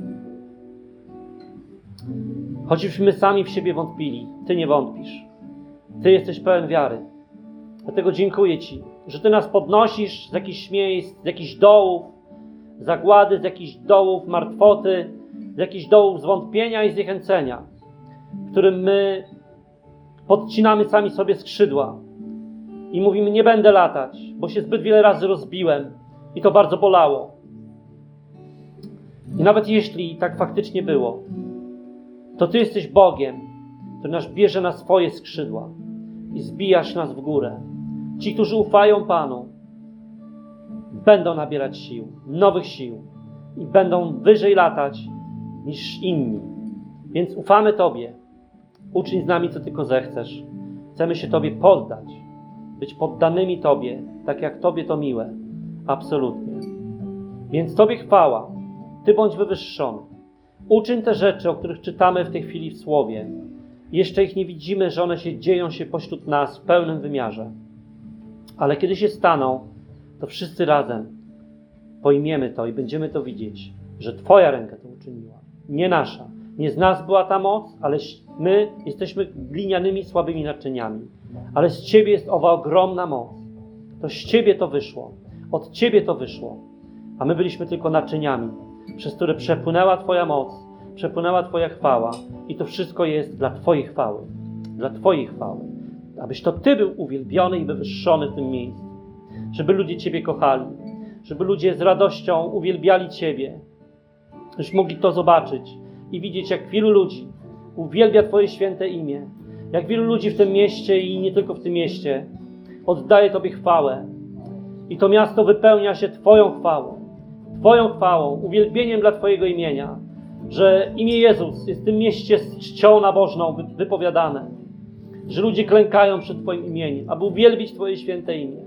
Choćbyśmy sami w siebie wątpili, Ty nie wątpisz. Ty jesteś pełen wiary. Dlatego dziękuję Ci, że Ty nas podnosisz z jakichś miejsc, z jakichś dołów, zagłady, z jakichś dołów, martwoty z jakichś dołów zwątpienia i zniechęcenia, w którym my podcinamy sami sobie skrzydła i mówimy, nie będę latać, bo się zbyt wiele razy rozbiłem i to bardzo bolało. I nawet jeśli tak faktycznie było, to Ty jesteś Bogiem, który nas bierze na swoje skrzydła i zbijasz nas w górę. Ci, którzy ufają Panu, będą nabierać sił, nowych sił i będą wyżej latać niż inni. Więc ufamy Tobie. Uczyń z nami, co tylko zechcesz. Chcemy się Tobie poddać, być poddanymi Tobie, tak jak Tobie to miłe. Absolutnie. Więc Tobie chwała. Ty bądź wywyższony. Uczyń te rzeczy, o których czytamy w tej chwili w Słowie. Jeszcze ich nie widzimy, że one się dzieją się pośród nas w pełnym wymiarze. Ale kiedy się staną, to wszyscy razem pojmiemy to i będziemy to widzieć, że Twoja ręka to uczyniła, nie nasza. Nie z nas była ta moc, ale my jesteśmy glinianymi, słabymi naczyniami. Ale z Ciebie jest owa ogromna moc. To z Ciebie to wyszło. Od Ciebie to wyszło. A my byliśmy tylko naczyniami, przez które przepłynęła Twoja moc, przepłynęła Twoja chwała. I to wszystko jest dla Twojej chwały. Dla Twojej chwały. Abyś to Ty był uwielbiony i wywyższony w tym miejscu. Żeby ludzie Ciebie kochali. Żeby ludzie z radością uwielbiali Ciebie. Żebyśmy mogli to zobaczyć i widzieć, jak wielu ludzi uwielbia Twoje święte imię. Jak wielu ludzi w tym mieście i nie tylko w tym mieście oddaje Tobie chwałę. I to miasto wypełnia się Twoją chwałą. Twoją chwałą, uwielbieniem dla Twojego imienia. Że imię Jezus jest w tym mieście z czcią nabożną wypowiadane. Że ludzie klękają przed Twoim imieniem, aby uwielbić Twoje święte imię.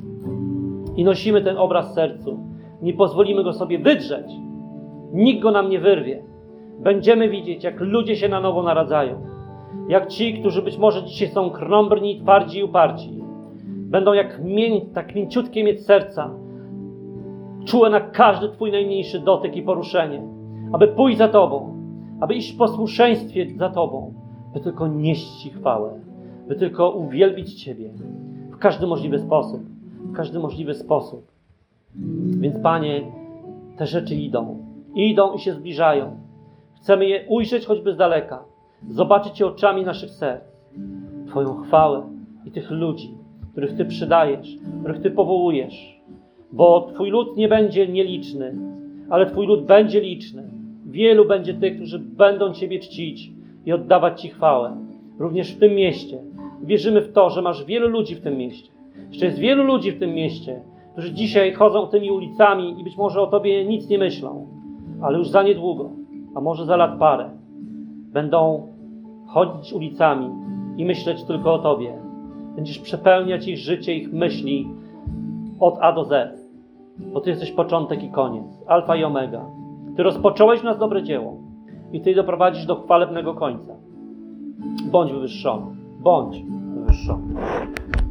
I nosimy ten obraz w sercu. Nie pozwolimy go sobie wydrzeć. Nikt go nam nie wyrwie. Będziemy widzieć, jak ludzie się na nowo naradzają. Jak ci, którzy być może dzisiaj są krnąbrni, twardzi i uparci. Będą jak mię, tak mięciutkie mieć serca. Czułe na każdy Twój najmniejszy dotyk i poruszenie. Aby pójść za Tobą. Aby iść w posłuszeństwie za Tobą. By tylko nieść Ci chwałę. By tylko uwielbić Ciebie. W każdy możliwy sposób. W każdy możliwy sposób. Więc Panie, te rzeczy idą. Idą i się zbliżają. Chcemy je ujrzeć choćby z daleka. Zobaczyć je oczami naszych serc. Twoją chwałę i tych ludzi, których Ty przydajesz, których Ty powołujesz. Bo Twój lud nie będzie nieliczny, ale Twój lud będzie liczny. Wielu będzie tych, którzy będą Ciebie czcić i oddawać Ci chwałę. Również w tym mieście. Wierzymy w to, że masz wielu ludzi w tym mieście. Jeszcze jest wielu ludzi w tym mieście, którzy dzisiaj chodzą tymi ulicami i być może o Tobie nic nie myślą. Ale już za niedługo, a może za lat parę, będą chodzić ulicami i myśleć tylko o Tobie. Będziesz przepełniać ich życie, ich myśli od A do Z. Bo Ty jesteś początek i koniec, alfa i omega. Ty rozpocząłeś w nas dobre dzieło i Ty doprowadzisz do chwalebnego końca. Bądź wywyższony. Bądź wywyższony.